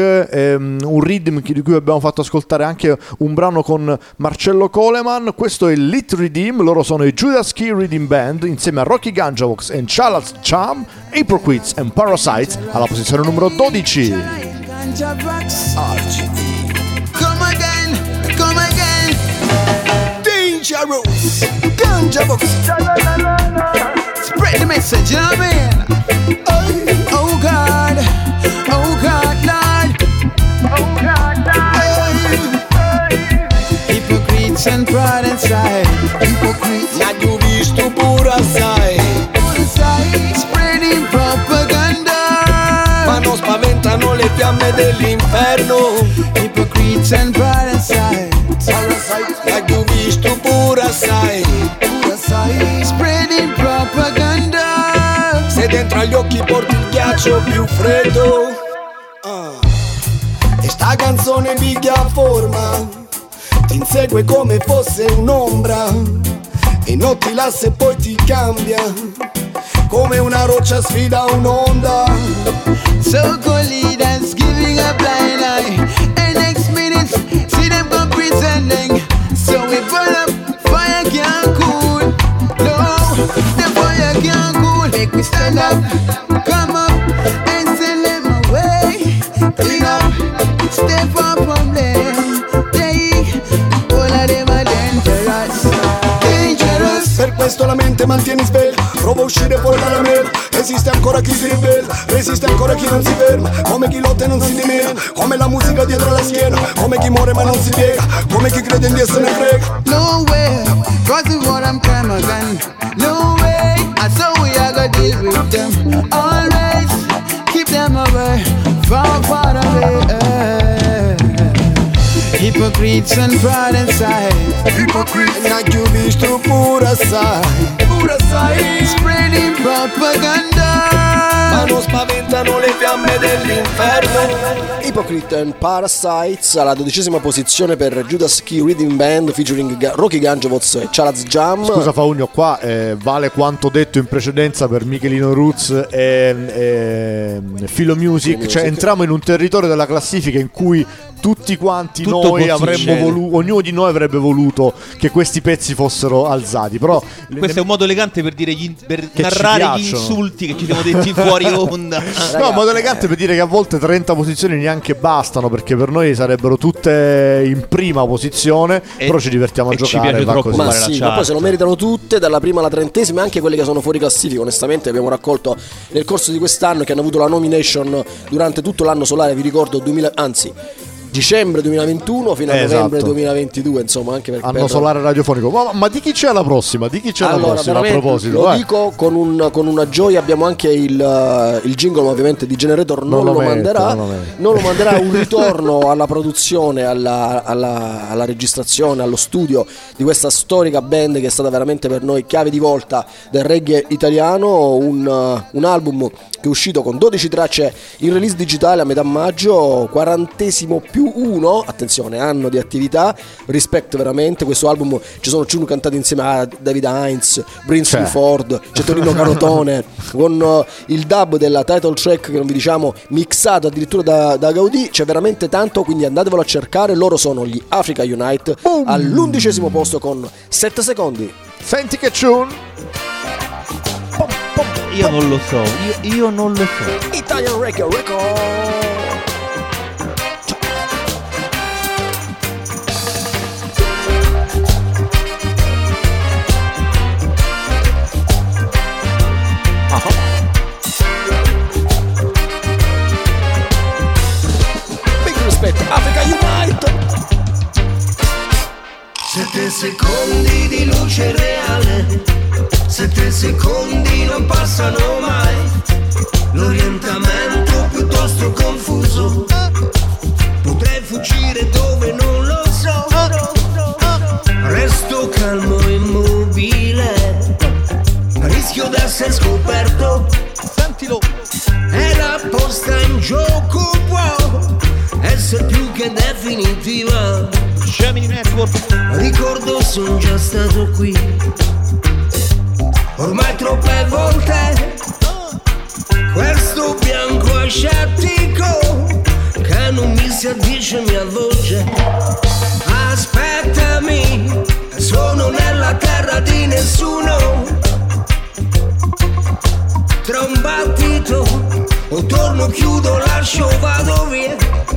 un rhythm di cui abbiamo fatto ascoltare anche un brano con Marcello Coleman. Questo è Lit Redeem, loro sono i Judas Key Reading Band insieme a Rocky Ganjavox e Charles Cham, Hypocrites and Parasites alla posizione numero 12. Come again, Dangerous, Ganjavox. Spread the message, you know what I mean? Oh God, Lord. Hypocrites and pride inside. Hypocrites. L'ha visto pure assai. Spreading propaganda. Ma non spaventano le fiamme dell'inferno. Hypocrites and pride inside. L'ha visto pure assai. Spreading propaganda. Se dentro agli occhi porti il ghiaccio più freddo. E sta canzone piglia forma, ti insegue come fosse un'ombra, e non ti lascia e poi ti cambia, come una roccia sfida un'onda. So-called leaders giving a blind eye, and next minute see them go pretending. So we burn up, fire can't cool. No, the fire can't cool. Make we stand up, come up, and send them away. Clean up. stay far from them. All of them are dangerous. Dangerous. Per questo la mente mantieni sveglia, prova a uscire fuori dalla mela. Esiste ancora chi si ribella, resiste ancora chi non si ferma. Come chi lotta e non si dimena, come la musica dietro la schiena. Come chi muore ma non si piega, come chi crede in Dio se ne frega. No way, cause the war I'm come again. No way, I saw we are gonna deal with them. Always keep them away, far, far away. Hypocrites and pride inside. Hypocrites na chi ho visto pure assai. Pure assai. Spreading propaganda. Ma non spaventano le fiamme dell'inferno. Hypocrite and Parasites alla 12ª posizione per Judas Key Reading Band featuring Rocky Ganjovoz e Chalaz Jam. Scusa Faugno, qua vale quanto detto in precedenza per Michelino Roots e Philo Music. Cioè entriamo in un territorio della classifica in cui tutti quanti noi avremmo voluto, ognuno di noi avrebbe voluto che questi pezzi fossero alzati. Però questo è un modo elegante per dire per narrare gli insulti che ci siamo detti fuori onda. No, un modo elegante per dire che a volte 30 posizioni neanche bastano, perché per noi sarebbero tutte in prima posizione, però ci divertiamo a giocare. Ma sì, ma poi se lo meritano tutte, dalla prima alla 30ª, anche quelle che sono fuori classifica. Onestamente abbiamo raccolto nel corso di quest'anno, che hanno avuto la nomination durante tutto l'anno solare, vi ricordo, dicembre 2021 fino a novembre 2022, insomma, anche anno solare radiofonico. Ma di chi c'è la prossima? Di chi c'è la prossima? A proposito, lo dico con una gioia. Abbiamo anche il jingle, ovviamente, di Generator. Non lo manderà un ritorno alla produzione, alla registrazione, allo studio di questa storica band che è stata veramente per noi chiave di volta del reggae italiano. Un album che è uscito con 12 tracce in release digitale a metà maggio, 40esimo più 1, attenzione, anno di attività. Rispetto veramente, questo album ci sono cantati insieme a David Hines, Brinsley Ford, c'è Tonino Carotone con il dub della title track che non vi diciamo, mixato addirittura da Gaudì. C'è veramente tanto, quindi andatevelo a cercare. Loro sono gli Africa Unite all'11° posto con 7 secondi. Senti che tune. Io non lo so, io non lo so. Italian Reggae Record. Africa Unite. 7 secondi di luce reale, 7 secondi non passano mai. L'orientamento piuttosto confuso, potrei fuggire dove non lo so. Resto calmo e immobile, rischio d'essere scoperto. Sentilo. È la posta in gioco, può essere più che definitiva. Gemini Network. Ricordo son già stato qui ormai troppe volte. Questo bianco ascettico che non mi si addice mi avvolge. Aspettami, sono nella terra di nessuno. Tra un battito o torno, chiudo, lascio, vado via.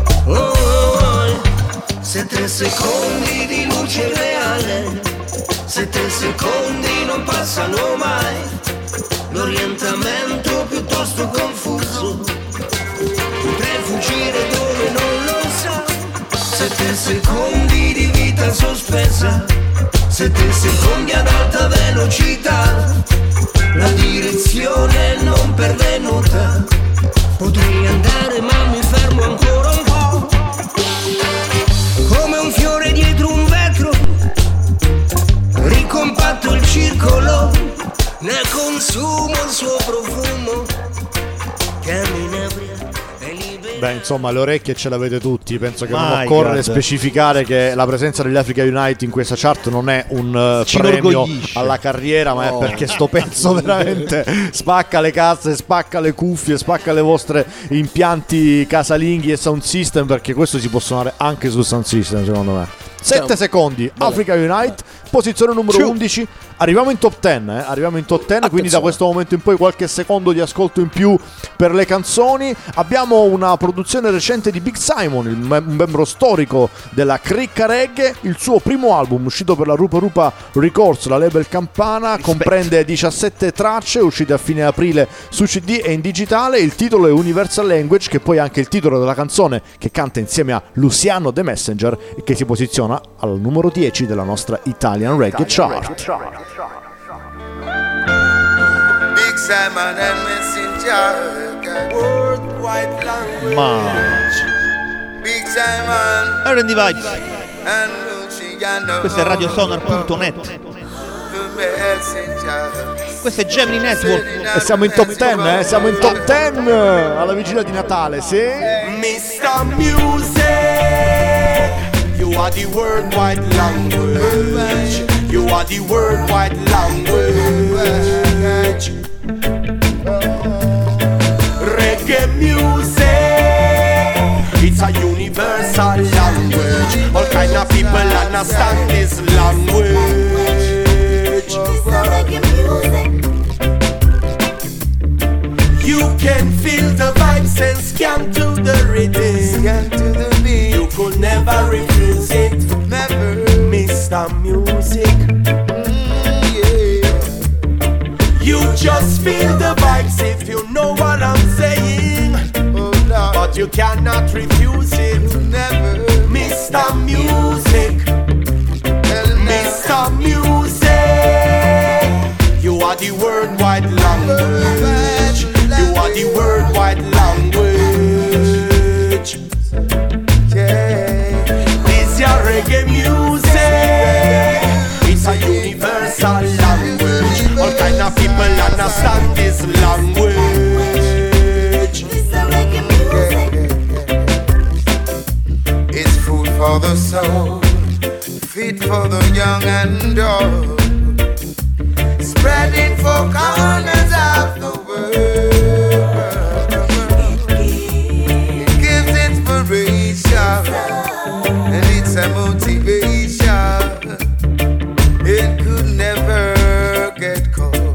7 secondi di luce reale, 7 secondi non passano mai. L'orientamento piuttosto confuso, potrei fuggire dove non lo so. 7 secondi di vita sospesa, 7 secondi ad alta velocità. La direzione non pervenuta, potrei andare ma mi fermo ancora un po'. Come un fiore dietro un vetro, ricompatto il circolo, ne consumo il suo profumo che mi inebria e libera. Beh, insomma, le orecchie ce l'avete tutti. Penso che non occorre specificare che la presenza degli Africa Unite in questa chart non è un premio alla carriera, ma è perché sto pezzo veramente spacca le casse, spacca le cuffie, spacca le vostre impianti casalinghi e sound system, perché questo si può suonare anche sul sound system, secondo me. 7 secondi, Africa Unite, posizione numero 11, Arriviamo in top 10, quindi da questo momento in poi qualche secondo di ascolto in più per le canzoni. Abbiamo una produzione recente di Big Simon, un membro storico della cricca reggae. Il suo primo album, uscito per la Rupa Rupa Records, la label campana, comprende 17 tracce uscite a fine aprile su CD e in digitale. Il titolo è Universal Language, che poi è anche il titolo della canzone che canta insieme a Luciano The Messenger e che si posiziona al numero 10 della nostra Italian Reggae Chart. Big Simon and Messenger, worldwide language. Big Simon R&D Vibes. and Luciano. Questo è radiosonar.net. Questo è Gemini Network. E siamo in top 10, siamo in top 10 alla vigilia di Natale, sì? Mr. Music, you are the worldwide language. You are the worldwide language. Reggae music, it's a universal language. All kind of people understand this language. You can feel the vibes and scan to the rhythm. You could never refuse it. Never, Mr. Music. You just feel the vibes if you know what I'm saying. But you cannot refuse it. Never, Mr. Music. Mr. Music. You are the worldwide language. You are the worldwide language. This your reggae music. It's a universal language. All kind of people understand this language. It's food for the soul, fit for the young and old, spreading for corners of the world. It gives inspiration and it's a motivation. It could never get cold.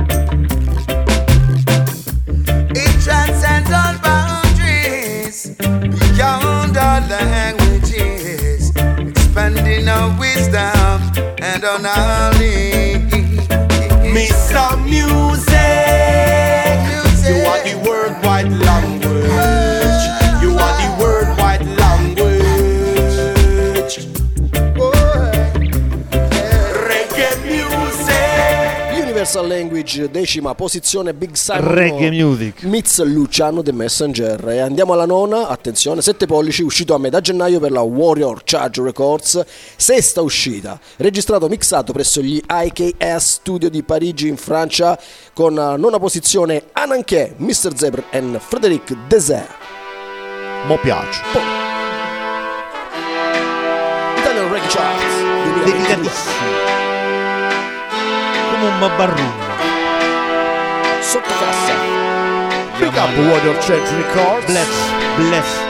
It transcends all boundaries, beyond all languages, expanding our wisdom and our knowledge. Mr. Music, you are the worldwide language. You are the worldwide language. Reggae music. Universal Language, 10ª posizione, Big Simon Reggae Music meets Luciano The Messenger. E andiamo alla nona, attenzione, 7 pollici, uscito a metà gennaio per la Warrior Charge Records, 6ª uscita, registrato mixato presso gli IKS Studio di Parigi in Francia, con nona posizione Ananché, Mr. Zebra e Frédéric Désert. Mo piace. Italian Reggae Charts 2022. Come un babbarruno. Sotto cassa. Big up Warrior Charge Records. Bless.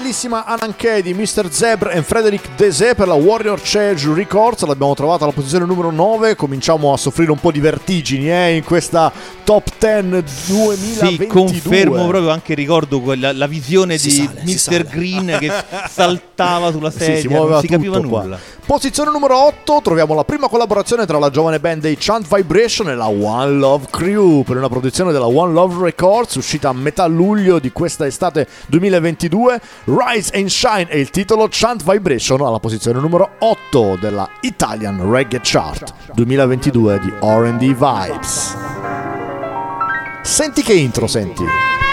bellissima Ananke di Mr. Zebra e Frederic Dese per la Warrior Cage Records, l'abbiamo trovata alla posizione numero 9. Cominciamo a soffrire un po' di vertigini in questa top 10 2022. Sì, confermo proprio, anche ricordo la visione di Mr. Green che saltava sulla sedia, non si capiva nulla. Posizione numero 8, troviamo la prima collaborazione tra la giovane band dei Chant Vibration e la One Love Crew per una produzione della One Love Records uscita a metà luglio di questa estate 2022. Rise and Shine è il titolo, Chant Vibration alla posizione numero 8 della Italian Reggae Chart 2022 di R&D Vibes. Senti che intro, sentila.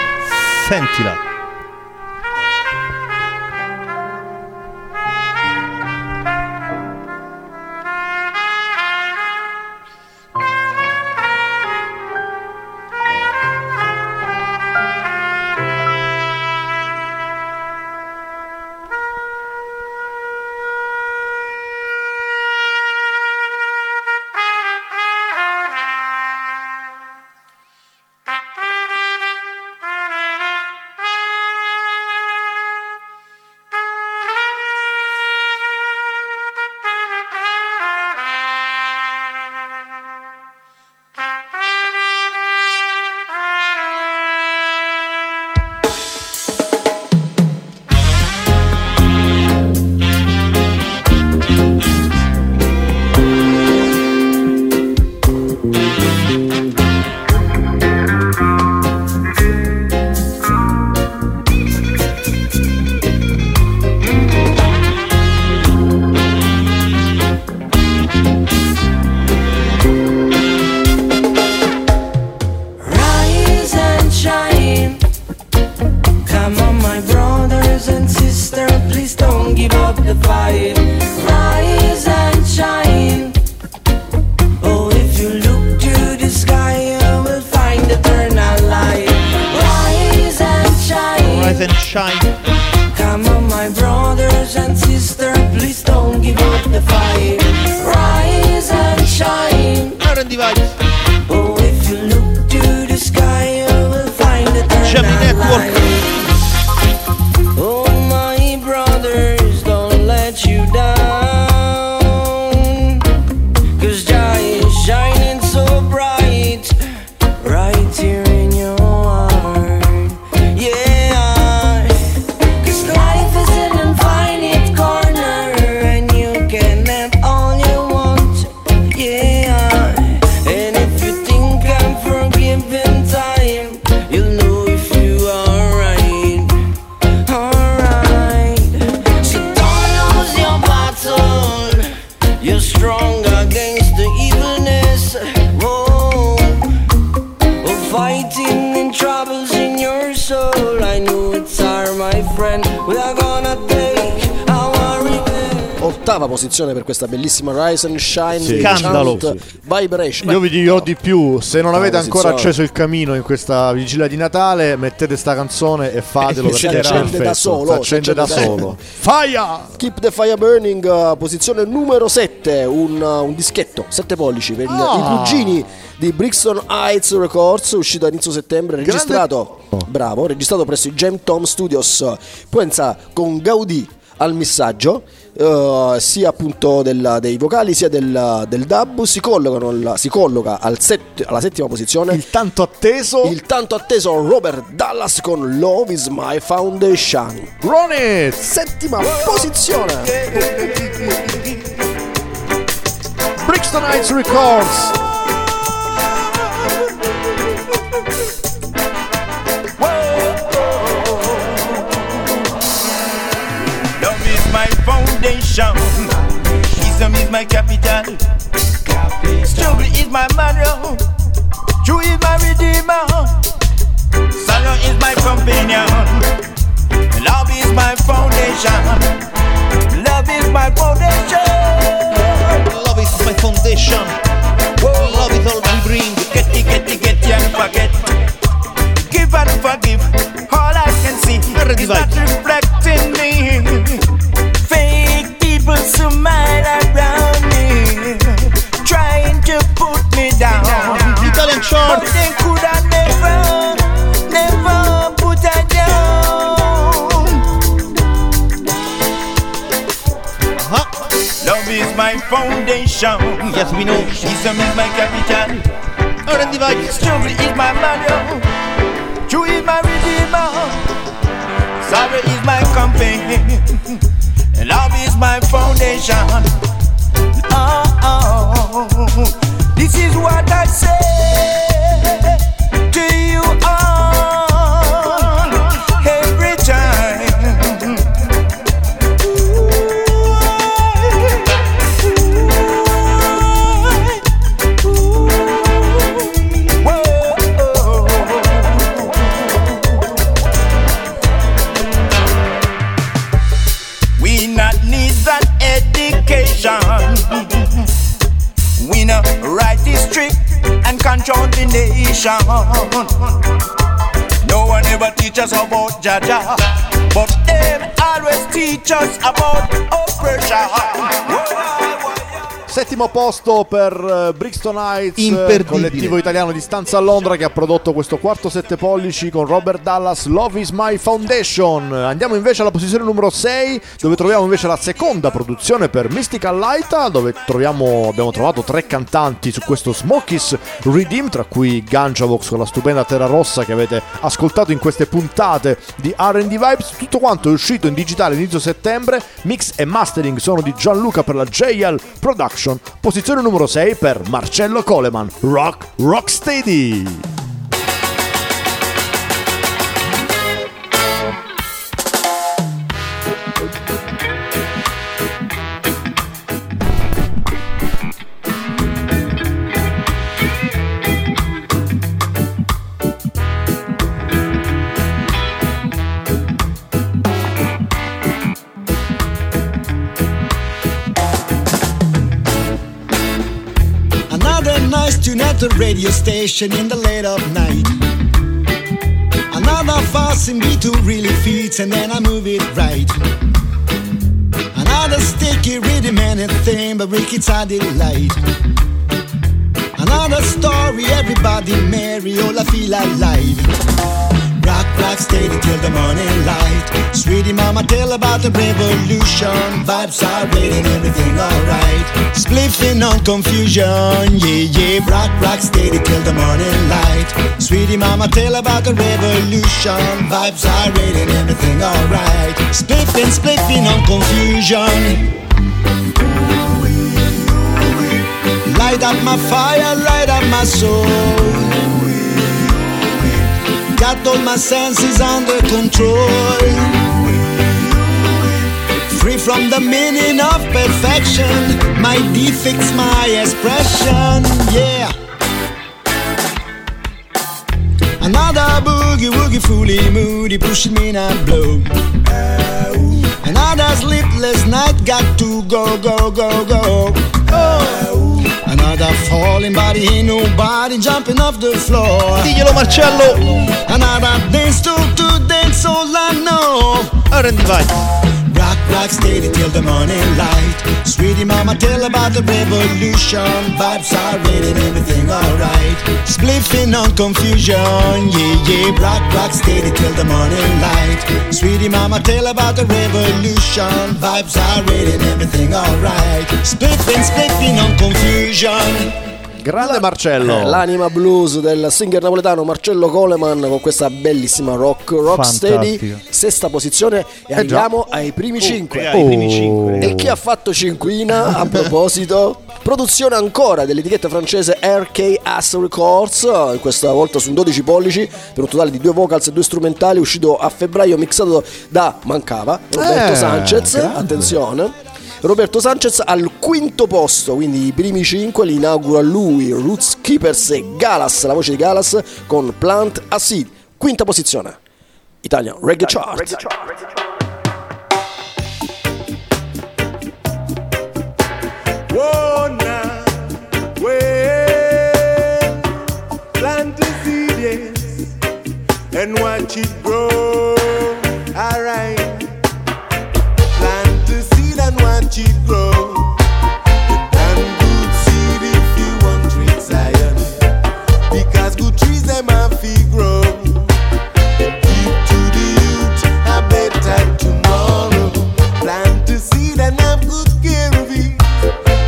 Posizione per questa bellissima Rise and Shine, scandalo, Vibration. Io vi dirò di più, se non avete ancora acceso il camino in questa vigilia di Natale, mettete sta canzone e fatelo perché si accende da solo, Fire! Keep the Fire Burning, posizione numero 7, un dischetto 7 pollici per i cugini di Brixton Heights Records, uscito a inizio settembre, registrato presso i Jam Tom Studios. Pensa, con Gaudì al missaggio, sia appunto dei vocali sia del dub, si colloca alla settima posizione il tanto atteso Robert Dallas con Love Is My Foundation. Ronnie, settima posizione. Brixton Heights Records. Wisdom is my capital. Struggle is my motto. True is my redeemer. Sorrow is my companion. Love is my foundation. Love is my foundation. Love is my foundation. Love is all we bring. Get and forget. Give and forgive. All I can see is not reflecting me. Fake people smile around me, trying to put me down. Italian Chart. But they could have never put her down. my foundation. Yes, we know. Wisdom is my capital. R&D Vibes. Struggle is my manual. True is my redeemer. Sorrow is my company. Love is my foundation. Oh, this is what I say to you all every time. We not need that education. We no right district and control the nation. No one ever teach us about Jaja, but them always teach us about oppression. Settimo posto per Brixton Heights, collettivo italiano di stanza a Londra, che ha prodotto questo quarto 7 pollici con Robert Dallas, Love is my foundation. Andiamo invece alla posizione numero 6, dove troviamo invece la seconda produzione per Mystical Light, dove abbiamo trovato 3 cantanti su questo Smokey's Redeem, tra cui Ganjavox con la stupenda Terra Rossa che avete ascoltato in queste puntate di R&D Vibes. Tutto quanto è uscito in digitale inizio settembre, mix e mastering sono di Gianluca per la JL Production. Posizione numero 6 per Marcello Coleman, Rocksteady. Tune at the radio station in the late of night. Another fast beat to really feeds and then I move it right. Another sticky rhythm anything but Ricky's a delight. Another story everybody merry all I feel alive. Rock steady till the morning light. Sweetie mama tell about the revolution. Vibes are waiting, everything alright. Spliffing on confusion, yeah. Rock steady till the morning light. Sweetie mama tell about the revolution. Vibes are waiting, everything alright. Spliffing on confusion. Light up my fire, light up my soul. Got all my senses under control. Free from the meaning of perfection. My defects, my expression, yeah. Another boogie woogie fully moody pushing me not blow. Another sleepless night got to go. Another falling body, ain't nobody jumping off the floor. Diglielo Marcello. Another dance to dance, all I know. R&D Vibes. Rock steady till the morning light. Sweetie mama tell about the revolution. Vibes are waiting, everything alright. Spliffing on confusion, yeah. Rock steady till the morning light. Sweetie mama tell about the revolution. Vibes are waiting, everything alright. Spliffing on confusion. Grande Marcello. L'anima blues del singer napoletano Marcello Coleman con questa bellissima Rocksteady, sesta posizione, e andiamo ai primi 5. E chi ha fatto cinquina a proposito? Produzione ancora dell'etichetta francese RKS Records, questa volta su 12 pollici per un totale di 2 vocals e 2 strumentali, uscito a febbraio, mixato da Roberto Sanchez. Grande. Attenzione, Roberto Sanchez al quinto posto, quindi i primi 5 li inaugura lui, Roots Keepers e Galas, la voce di Galas con Plant a Seed. Quinta posizione, Italian Reggae Chart. Whoa, now, well, plant a seed, yes, and watch it grow, alright. Watch it grow. A damn good seed if you want trees, Zion. Because good trees them have to grow. Give to the youth a better tomorrow. Plant a seed and have good care of it.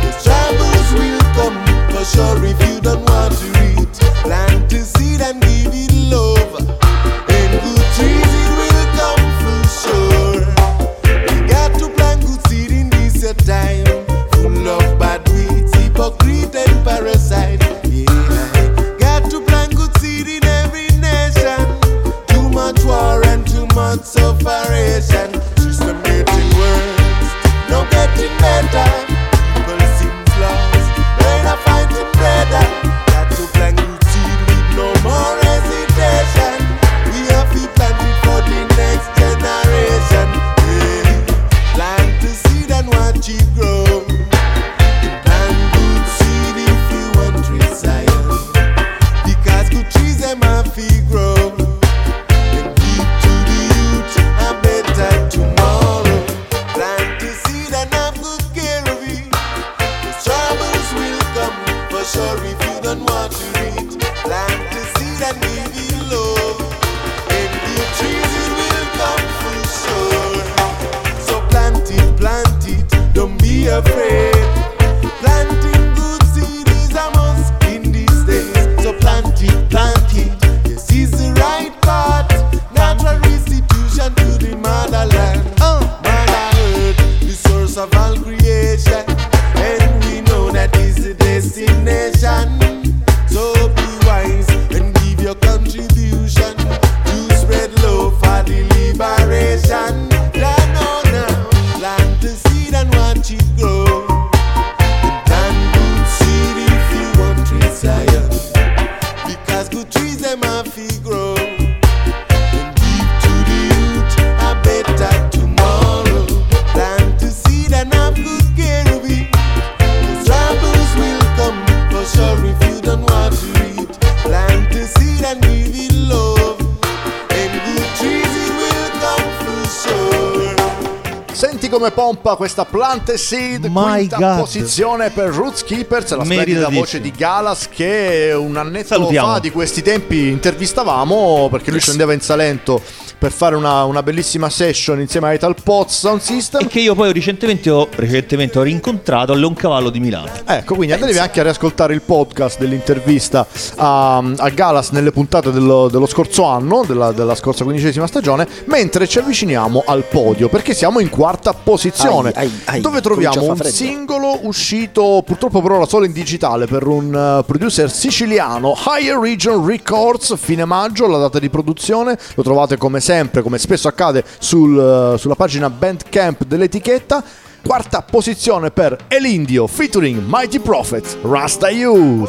come pompa questa Plant Seed, My quinta God. posizione per Roots Keepers, la splendida Meritatissimo. voce di Galas che un annetto Salutiamo. fa di questi tempi intervistavamo perché lui scendeva in Salento per fare una bellissima session insieme a Ital Pots Sound System, e che io poi recentemente ho rincontrato a Leoncavallo di Milano. ecco, quindi andatevi anche a riascoltare il podcast dell'intervista a Galas nelle puntate dello scorso anno, della scorsa 15ª stagione, mentre ci avviciniamo al podio perché siamo in quarta posizione, dove troviamo un freddo. singolo uscito purtroppo però da solo in digitale per un producer siciliano, Higher Region Records, fine maggio la data di produzione, lo trovate come sempre, come spesso accade sulla pagina Bandcamp dell'etichetta. Quarta posizione per Elindio featuring Mighty Prophets, Rasta Youth.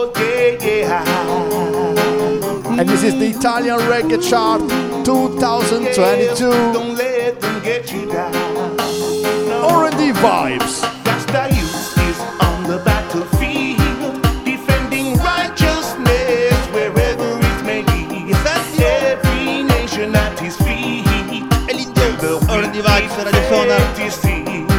And this is the Italian Reggae Chart 2022. Don't let them get you down. R&D Vibes. Rasta Youth is on the battlefield, defending righteousness wherever it may be. Every nation at his feet. R&D Vibes, Radio Sonar.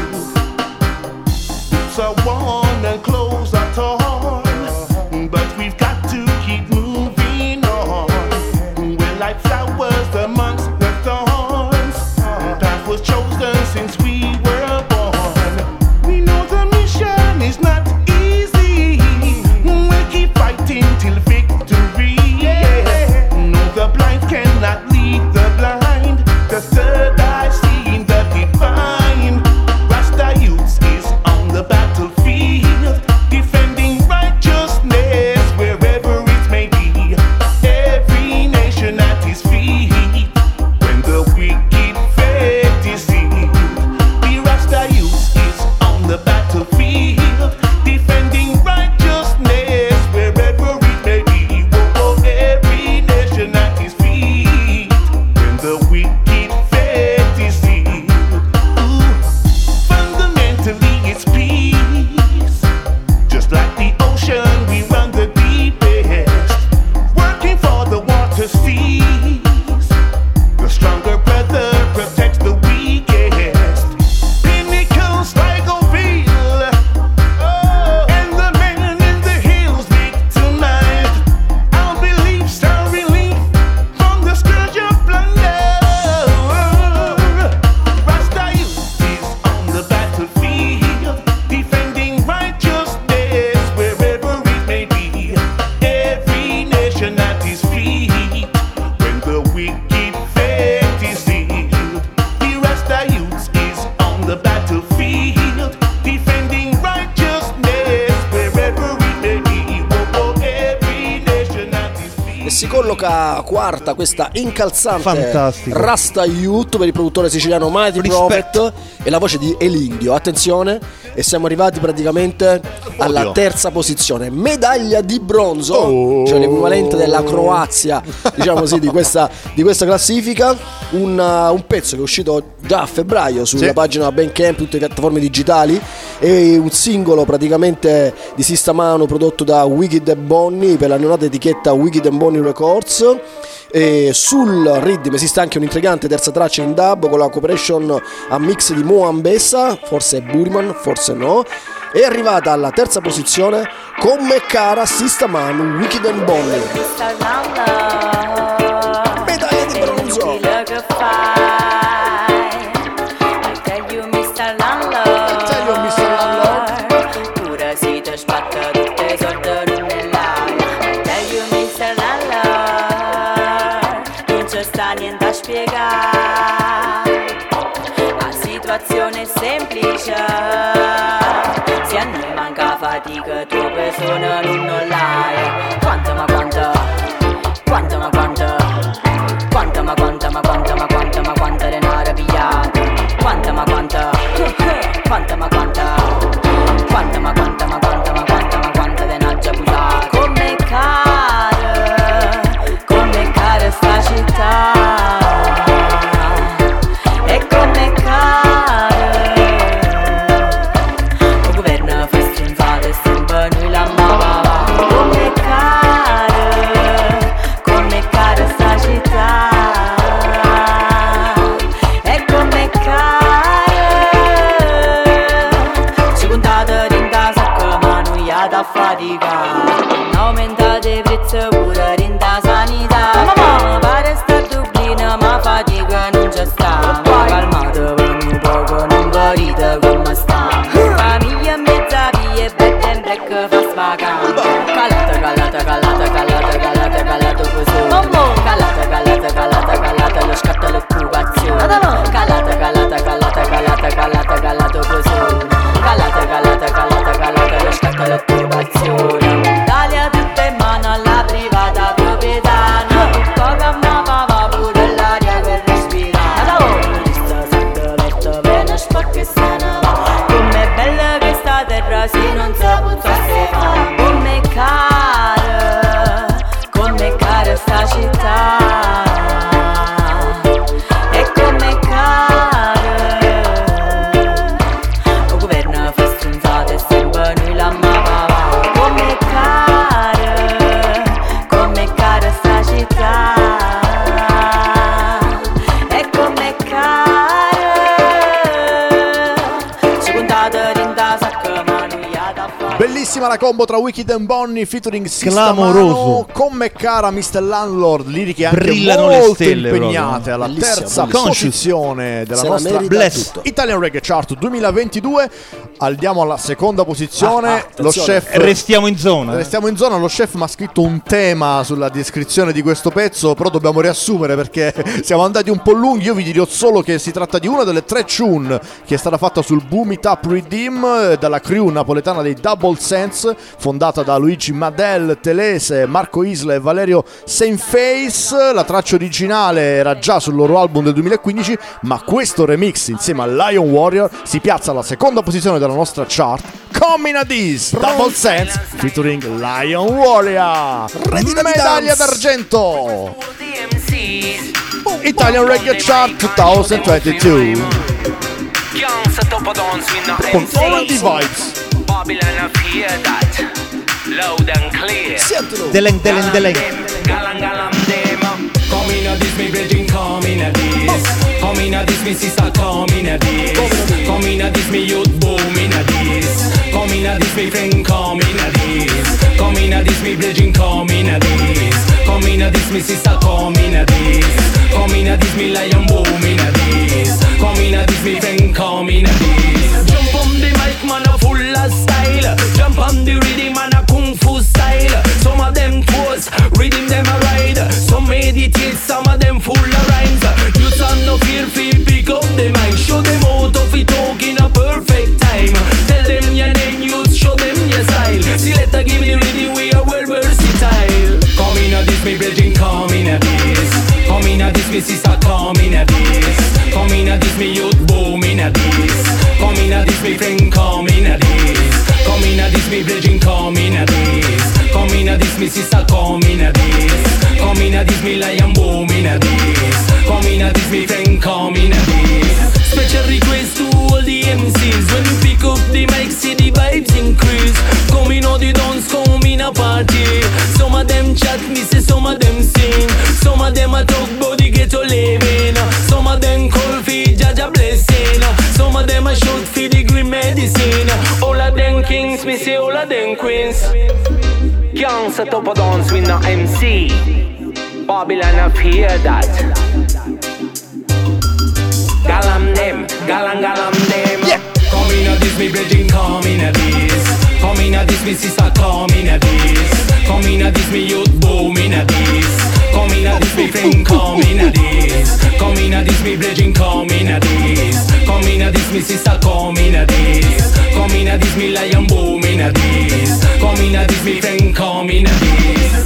So worn and clothes are torn, but we've got to keep moving on. We're like flowers amongst the thorns. Path was chosen since we were born. We know the mission is not easy. We'll keep fighting till victory. No, the blind cannot lead the blind. The third eye seeing the divine. Rasta Youth is on the battlefield, defending righteousness wherever it may be. Every nation at his feet. When the wicked fed deceived, the Rasta Youth is on the battlefield, defending righteousness wherever it may be. Oh, every nation at his feet. When the wicked fed deceived. Fundamentally it's peace. Just like the ocean, we run the deepest, working for the water seas. The stronger brother protects the weakest. Pinnacles like Oville, and the man in the hills victimized. Our beliefs are relief from the scourge of plunder. Rasta Youth is on the battlefield, defending righteousness wherever it may be. Every nation at his feet. When the wicked fed deceived, the Rasta Youth is on the battlefield, defending righteousness wherever it may be. Oh, every nation at his feet. E si colloca quarta questa incalzante Fantastico. Rasta Youth per il produttore siciliano Mighty Prophet e la voce di Elindio. Attenzione, e siamo arrivati praticamente alla terza posizione, medaglia di bronzo, cioè l'equivalente della Croazia, diciamo così, di questa classifica. Un pezzo che è uscito già a febbraio sulla pagina Bandcamp, tutte le piattaforme digitali, e un singolo praticamente di Sistamano prodotto da Wicked e Bonnie per la neonata etichetta Wicked e Bonnie Records. E sul rhythm esiste anche un'intrigante terza traccia in dub con la cooperation a mix di Mo Ambessa, forse è Buriman, forse no. È arrivata alla terza posizione con Meccara, Sistamano, Wicked and Bonnie. Medaglia di bronzo. Pure si te spatta tutte sorte non è l'aria. I tell you Mr. Landlord, non c'è sta niente a spiegare. La situazione è semplice, se a noi manca fatica tua persona non l'hai. Quanta ma quanta, quanta ma quanta, quanta ma quanta ma quanta ma quanta ma quanta denaro pigliato. Quanta ma quanta, quanta ma quanta, quanta ma quanta ma quanta ma quanta ma quanta denaro già buttato. Come cara sta città, e come cara il governo fa strinfare sempre noi la mamma. Come da fatica. Aumentate i prezzi pure in da sanità. Mi pare sta a Dublino ma fatica non c'è sta. Calmate per un poco, non vorrete come sta. Famiglia e mezza via e bed and break fa svacare. Calate, calate, calate, calate, calate, calate così. Calate, calate, calate, calate, lo scatto l'occupazione. Calate, calate, calate, calate, calate, calate così. Calate, calate, calate, calate, lo scatto l'occupazione. Italia tutta in mano alla privata proprietà. Poca mamma va pure l'aria per respirare. Questa sette metto bene sporca e se ne va. Com'è bella che sta terra se non si buttasse fa. Come cara sta città. E come cara. Il governo fa stronzate e sempre noi la mamma. Come cara sta città. E come cara. Ci contate rinda sacca manuiata. Bellissima la combo tra Wicked and Bonnie featuring Clamoroso. Come cara Mr. Landlord, liriche anche Brillano le molto stelle impegnate proprio. alla Bellissima, terza bellissima. posizione della Se la nostra merita tutto. Italian Reggae Chart 2022. Andiamo alla seconda posizione. Lo attenzione. chef Restiamo in zona. Restiamo in zona, lo chef mi ha scritto un tema sulla descrizione di questo pezzo, però dobbiamo riassumere perché siamo andati un po' lunghi. Io vi dirò solo che si tratta di una delle 3 tune che è stata fatta sul Boom It Up Redeem dalla crew napoletana dei Double Sense, fondata da Luigi Madel, Telese, Marco Isla e Valerio Saintface. La traccia originale era già sul loro album del 2015, ma questo remix insieme a Lion Warrior si piazza alla seconda posizione della nostra chart. Coming a This, Double Sense featuring Lion Warrior. Medaglia d'argento Italian Reggae Chart 2022 con All the Vibes. Deleng, deleng, deleng. Come in a this, me bridging, come in a this. Come in a this, me sister, come in a this. Come in a this, me youth, boom in a this. Come in a this, me friend, come in a this. Come in a this, me bridging, come in a this. Come in a this, me sister, come in a this. Come in a this, me lion, boom in a this. Come in a this, me friend, come in a this. Jump on the mic, man, a full of style. Jump on the rhythm, man, a kung fu style. Some of them toes, rhythm them a ride. Some meditate, some of them full of rhymes. You son no fear, pick up the mic. Show them how to fit talk in a perfect time. Tell them your name, you show them your style. See, let her give the rhythm, we are well versatile. Come in a this, me bridging, come in a this. Come in a this, me sister, come in a this. Come in a this, me youth, boom in a this. Come in a this, me friend, come in a this. Come in a this, me bridging, come in a this. Come in a this, me sister, come in a this. Come in a this, me lion, boom in a this. Come in a this, me friend, come in a this. Special request to all the MCs. When you pick up the mic, see the vibes increase. Come in all the dance, come in a party. Some of them chat, me say some of them sing. Some of them a talk about the ghetto living. Some of them call for Jaja blessing. Some of them a shout for the green medicine. All of them kings, me say all of them queens. Can't set up a dance with no MC. Babylon have hear that. Galam them, galam them. Yeah. Come in a this, me bridging, come in a this. Come in a this, me sister, come in a this. Come in a this, me youth, boom in a this. Come in a this, me friend, come in a this. Come in a this, me bridging, come in a this. Come in a this, me sister, come in a this. Come in a this, me lion, boom in a this. Come in a this, me friend, come in a this.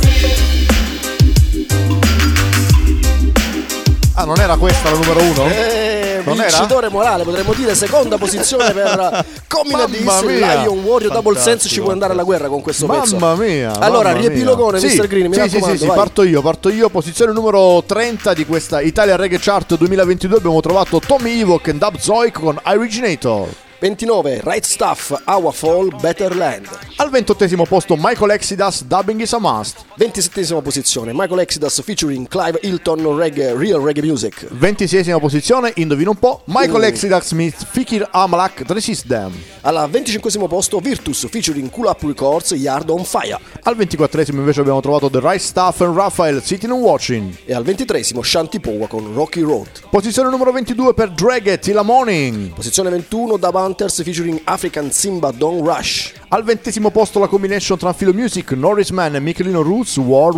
Ah, non era questa la numero 1? Non Vincitore morale, potremmo dire, seconda posizione per Coming a This, Lion Warrior Double Sense. Ci può andare alla guerra con questo pezzo. Mamma mia. Allora, mamma riepilogone, mia. Mr. Green, mi raccomando, sì, vai. parto io. Posizione numero 30 di questa Italia Reggae Chart 2022 abbiamo trovato Tommy Ivok e Dub Zoic con Originator. 29 Right Stuff, Our Fall, Better Land. Al 28esimo posto Michael Exodus, Dubbing is a Must. 27esima posizione Michael Exodus featuring Clive Hilton, Reggae, Real Reggae Music. 26esima posizione, indovina un po', Michael Exodus meets Fikir Amalak, Resist Them. Al 25esimo posto Virtus featuring Cool Up Records, Yard on Fire. Al 24esimo invece abbiamo trovato The Right Stuff and Raphael, Sitting and Watching. E al 23esimo Shanti Powa con Rocky Road. Posizione numero 22 per Drag Till the Morning. Posizione 21 Dub Hunters featuring African Simba, Don't Rush. Al 20esimo posto la combination tra Philo Music, Norris Man e Michelino Roots,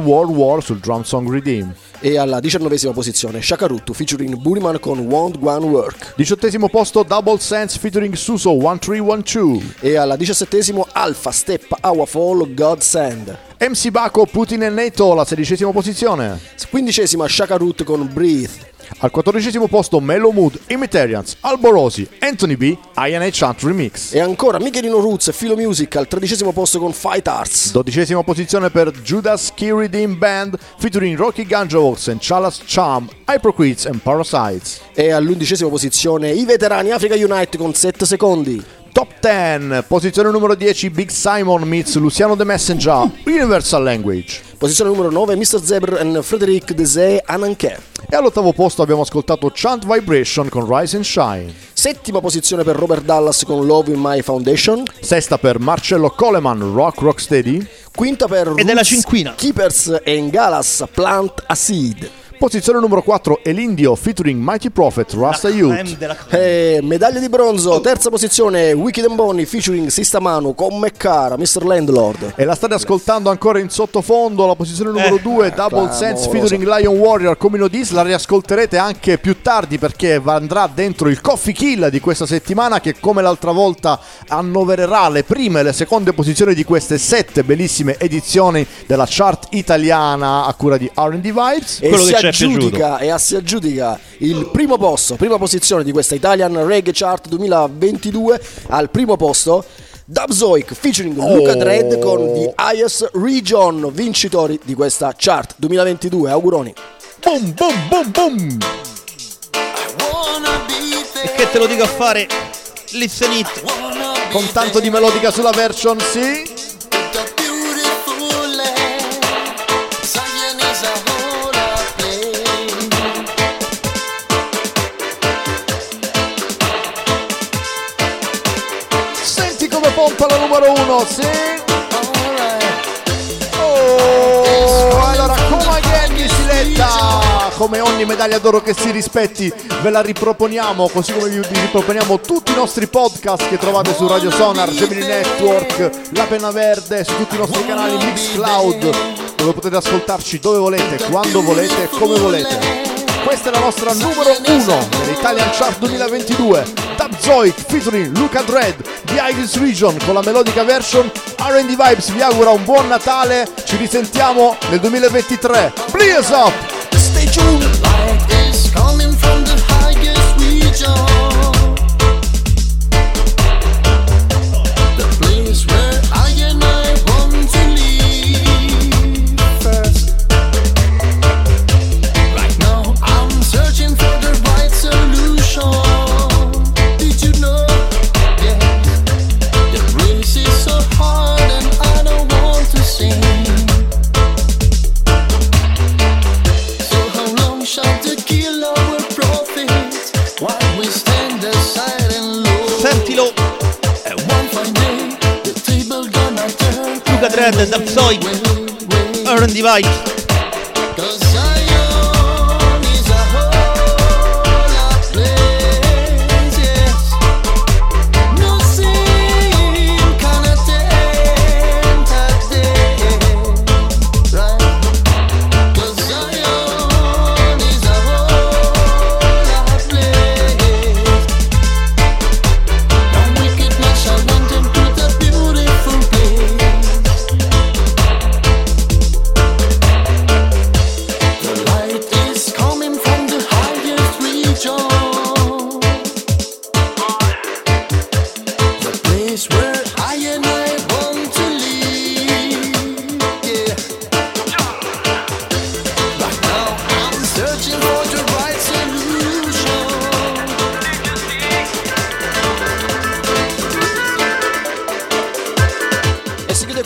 War sul drum song Redeem. E alla 19esima posizione Shakaruttu featuring Buriman con Won't One Work. 18esimo posto Double Sense featuring Suso, 1312. E alla 17esimo Alpha Step, Our Fall, God Send. MC Baco, Putin e NATO, la 16esima posizione. 15esima Shakarut con Breathe. Al 14esimo posto Mellow Mood, Imitaриans, Alborosi, Anthony B, INH Hunt Remix. E ancora Michelino Roots e Philo Music al 13esimo posto con Fight Arts. 12esima posizione per Judas Key Redeem Band featuring Rocky Ganjavox and Chalas Cham, Hypocrites and Parasites. E all'11esima posizione i veterani Africa Unite con 7 secondi. Top 10, posizione numero 10 Big Simon meets Luciano The Messenger, Universal Language. Posizione numero 9 Mr. Zebr and Frederic Desé, Ananché. E all'ottavo posto abbiamo ascoltato Chant Vibration con Rise and Shine. Settima posizione per Robert Dallas con Love in My Foundation. Sesta per Marcello Coleman, Rocksteady. Quinta per ed è la cinquina Keepers e Ngalas, Plant a Seed. Posizione numero 4 Elindio featuring Mighty Prophet, Rasta Youth. Medaglia di bronzo, terza posizione Wicked and Bonnie featuring Sistamanu con Meccara, Mr. Landlord. E la state ascoltando ancora in sottofondo, la posizione numero 2 Double Sense featuring Lion Warrior, Comino Dis. La riascolterete anche più tardi perché andrà dentro il Coffee Kill di questa settimana, che come l'altra volta annovererà le prime e le seconde posizioni di queste 7 bellissime edizioni della chart italiana a cura di R&D Vibes. E si aggiudica il prima posizione di questa Italian Reggae Chart 2022. Al primo posto Dubzoic featuring Luca Dredd con The Highest Region, vincitori di questa chart 2022. Auguroni. Boom boom boom boom. E che te lo dico a fare? Listen it. Con tanto di melodica sulla version, sì. Pompa la numero 1, sì. Allora come again di Siletta, come ogni medaglia d'oro che si rispetti, ve la riproponiamo, così come vi riproponiamo tutti i nostri podcast che trovate su Radio Sonar, Gemini Network, La Penna Verde, su tutti i nostri canali Mixcloud, dove potete ascoltarci dove volete, quando volete e come volete. Questa è la nostra numero 1 dell'Italian Chart 2022. Dubzoic featuring Luca Dredd, The Highest Region con la melodica version. R&D Vibes vi augura un buon Natale. Ci risentiamo nel 2023. Please up! Stay tuned. Light is coming from the highest region. The place where I and I want to live first. Right now I'm searching for the right solution. Did you know? Yeah. The race is so hard and I don't want to sing. Sentilo. Luca Dredd, Dubzoic, R&D Vibes.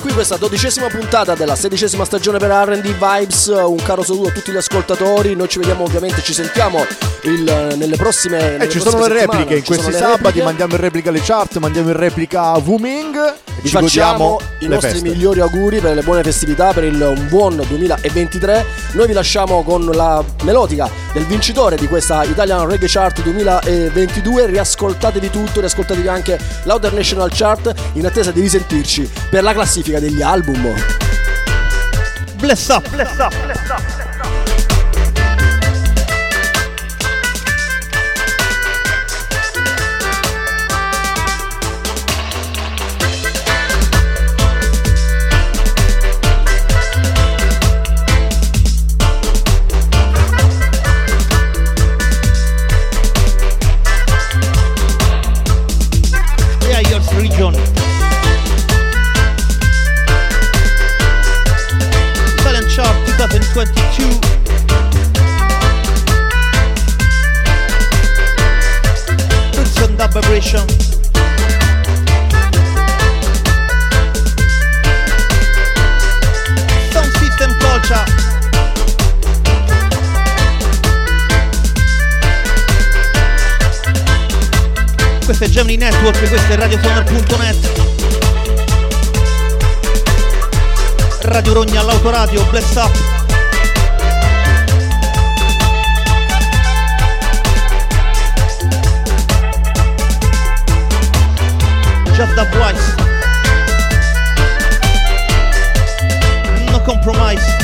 qui questa 12ª puntata della 16ª stagione per R&D Vibes. Un caro saluto a tutti gli ascoltatori. Noi ci vediamo, ovviamente ci sentiamo nelle prossime ci sono le repliche in questi sabati, mandiamo in replica le chart, mandiamo in replica Wuming. Vi facciamo i nostri migliori auguri per le buone festività, per un buon 2023. Noi vi lasciamo con la melodica del vincitore di questa Italian Reggae Chart 2022. Riascoltatevi tutto, riascoltatevi anche l'Outer National Chart in attesa di risentirci per la classifica degli album. Bless up, bless up, bless up. Region Italian Chart 2022. Roots and Dub Vibration. Sound System Culture. Questo è Gemini Network, questo è radiosonar.net. Radio Rogna all'autoradio, bless up. Just the voice. No compromise.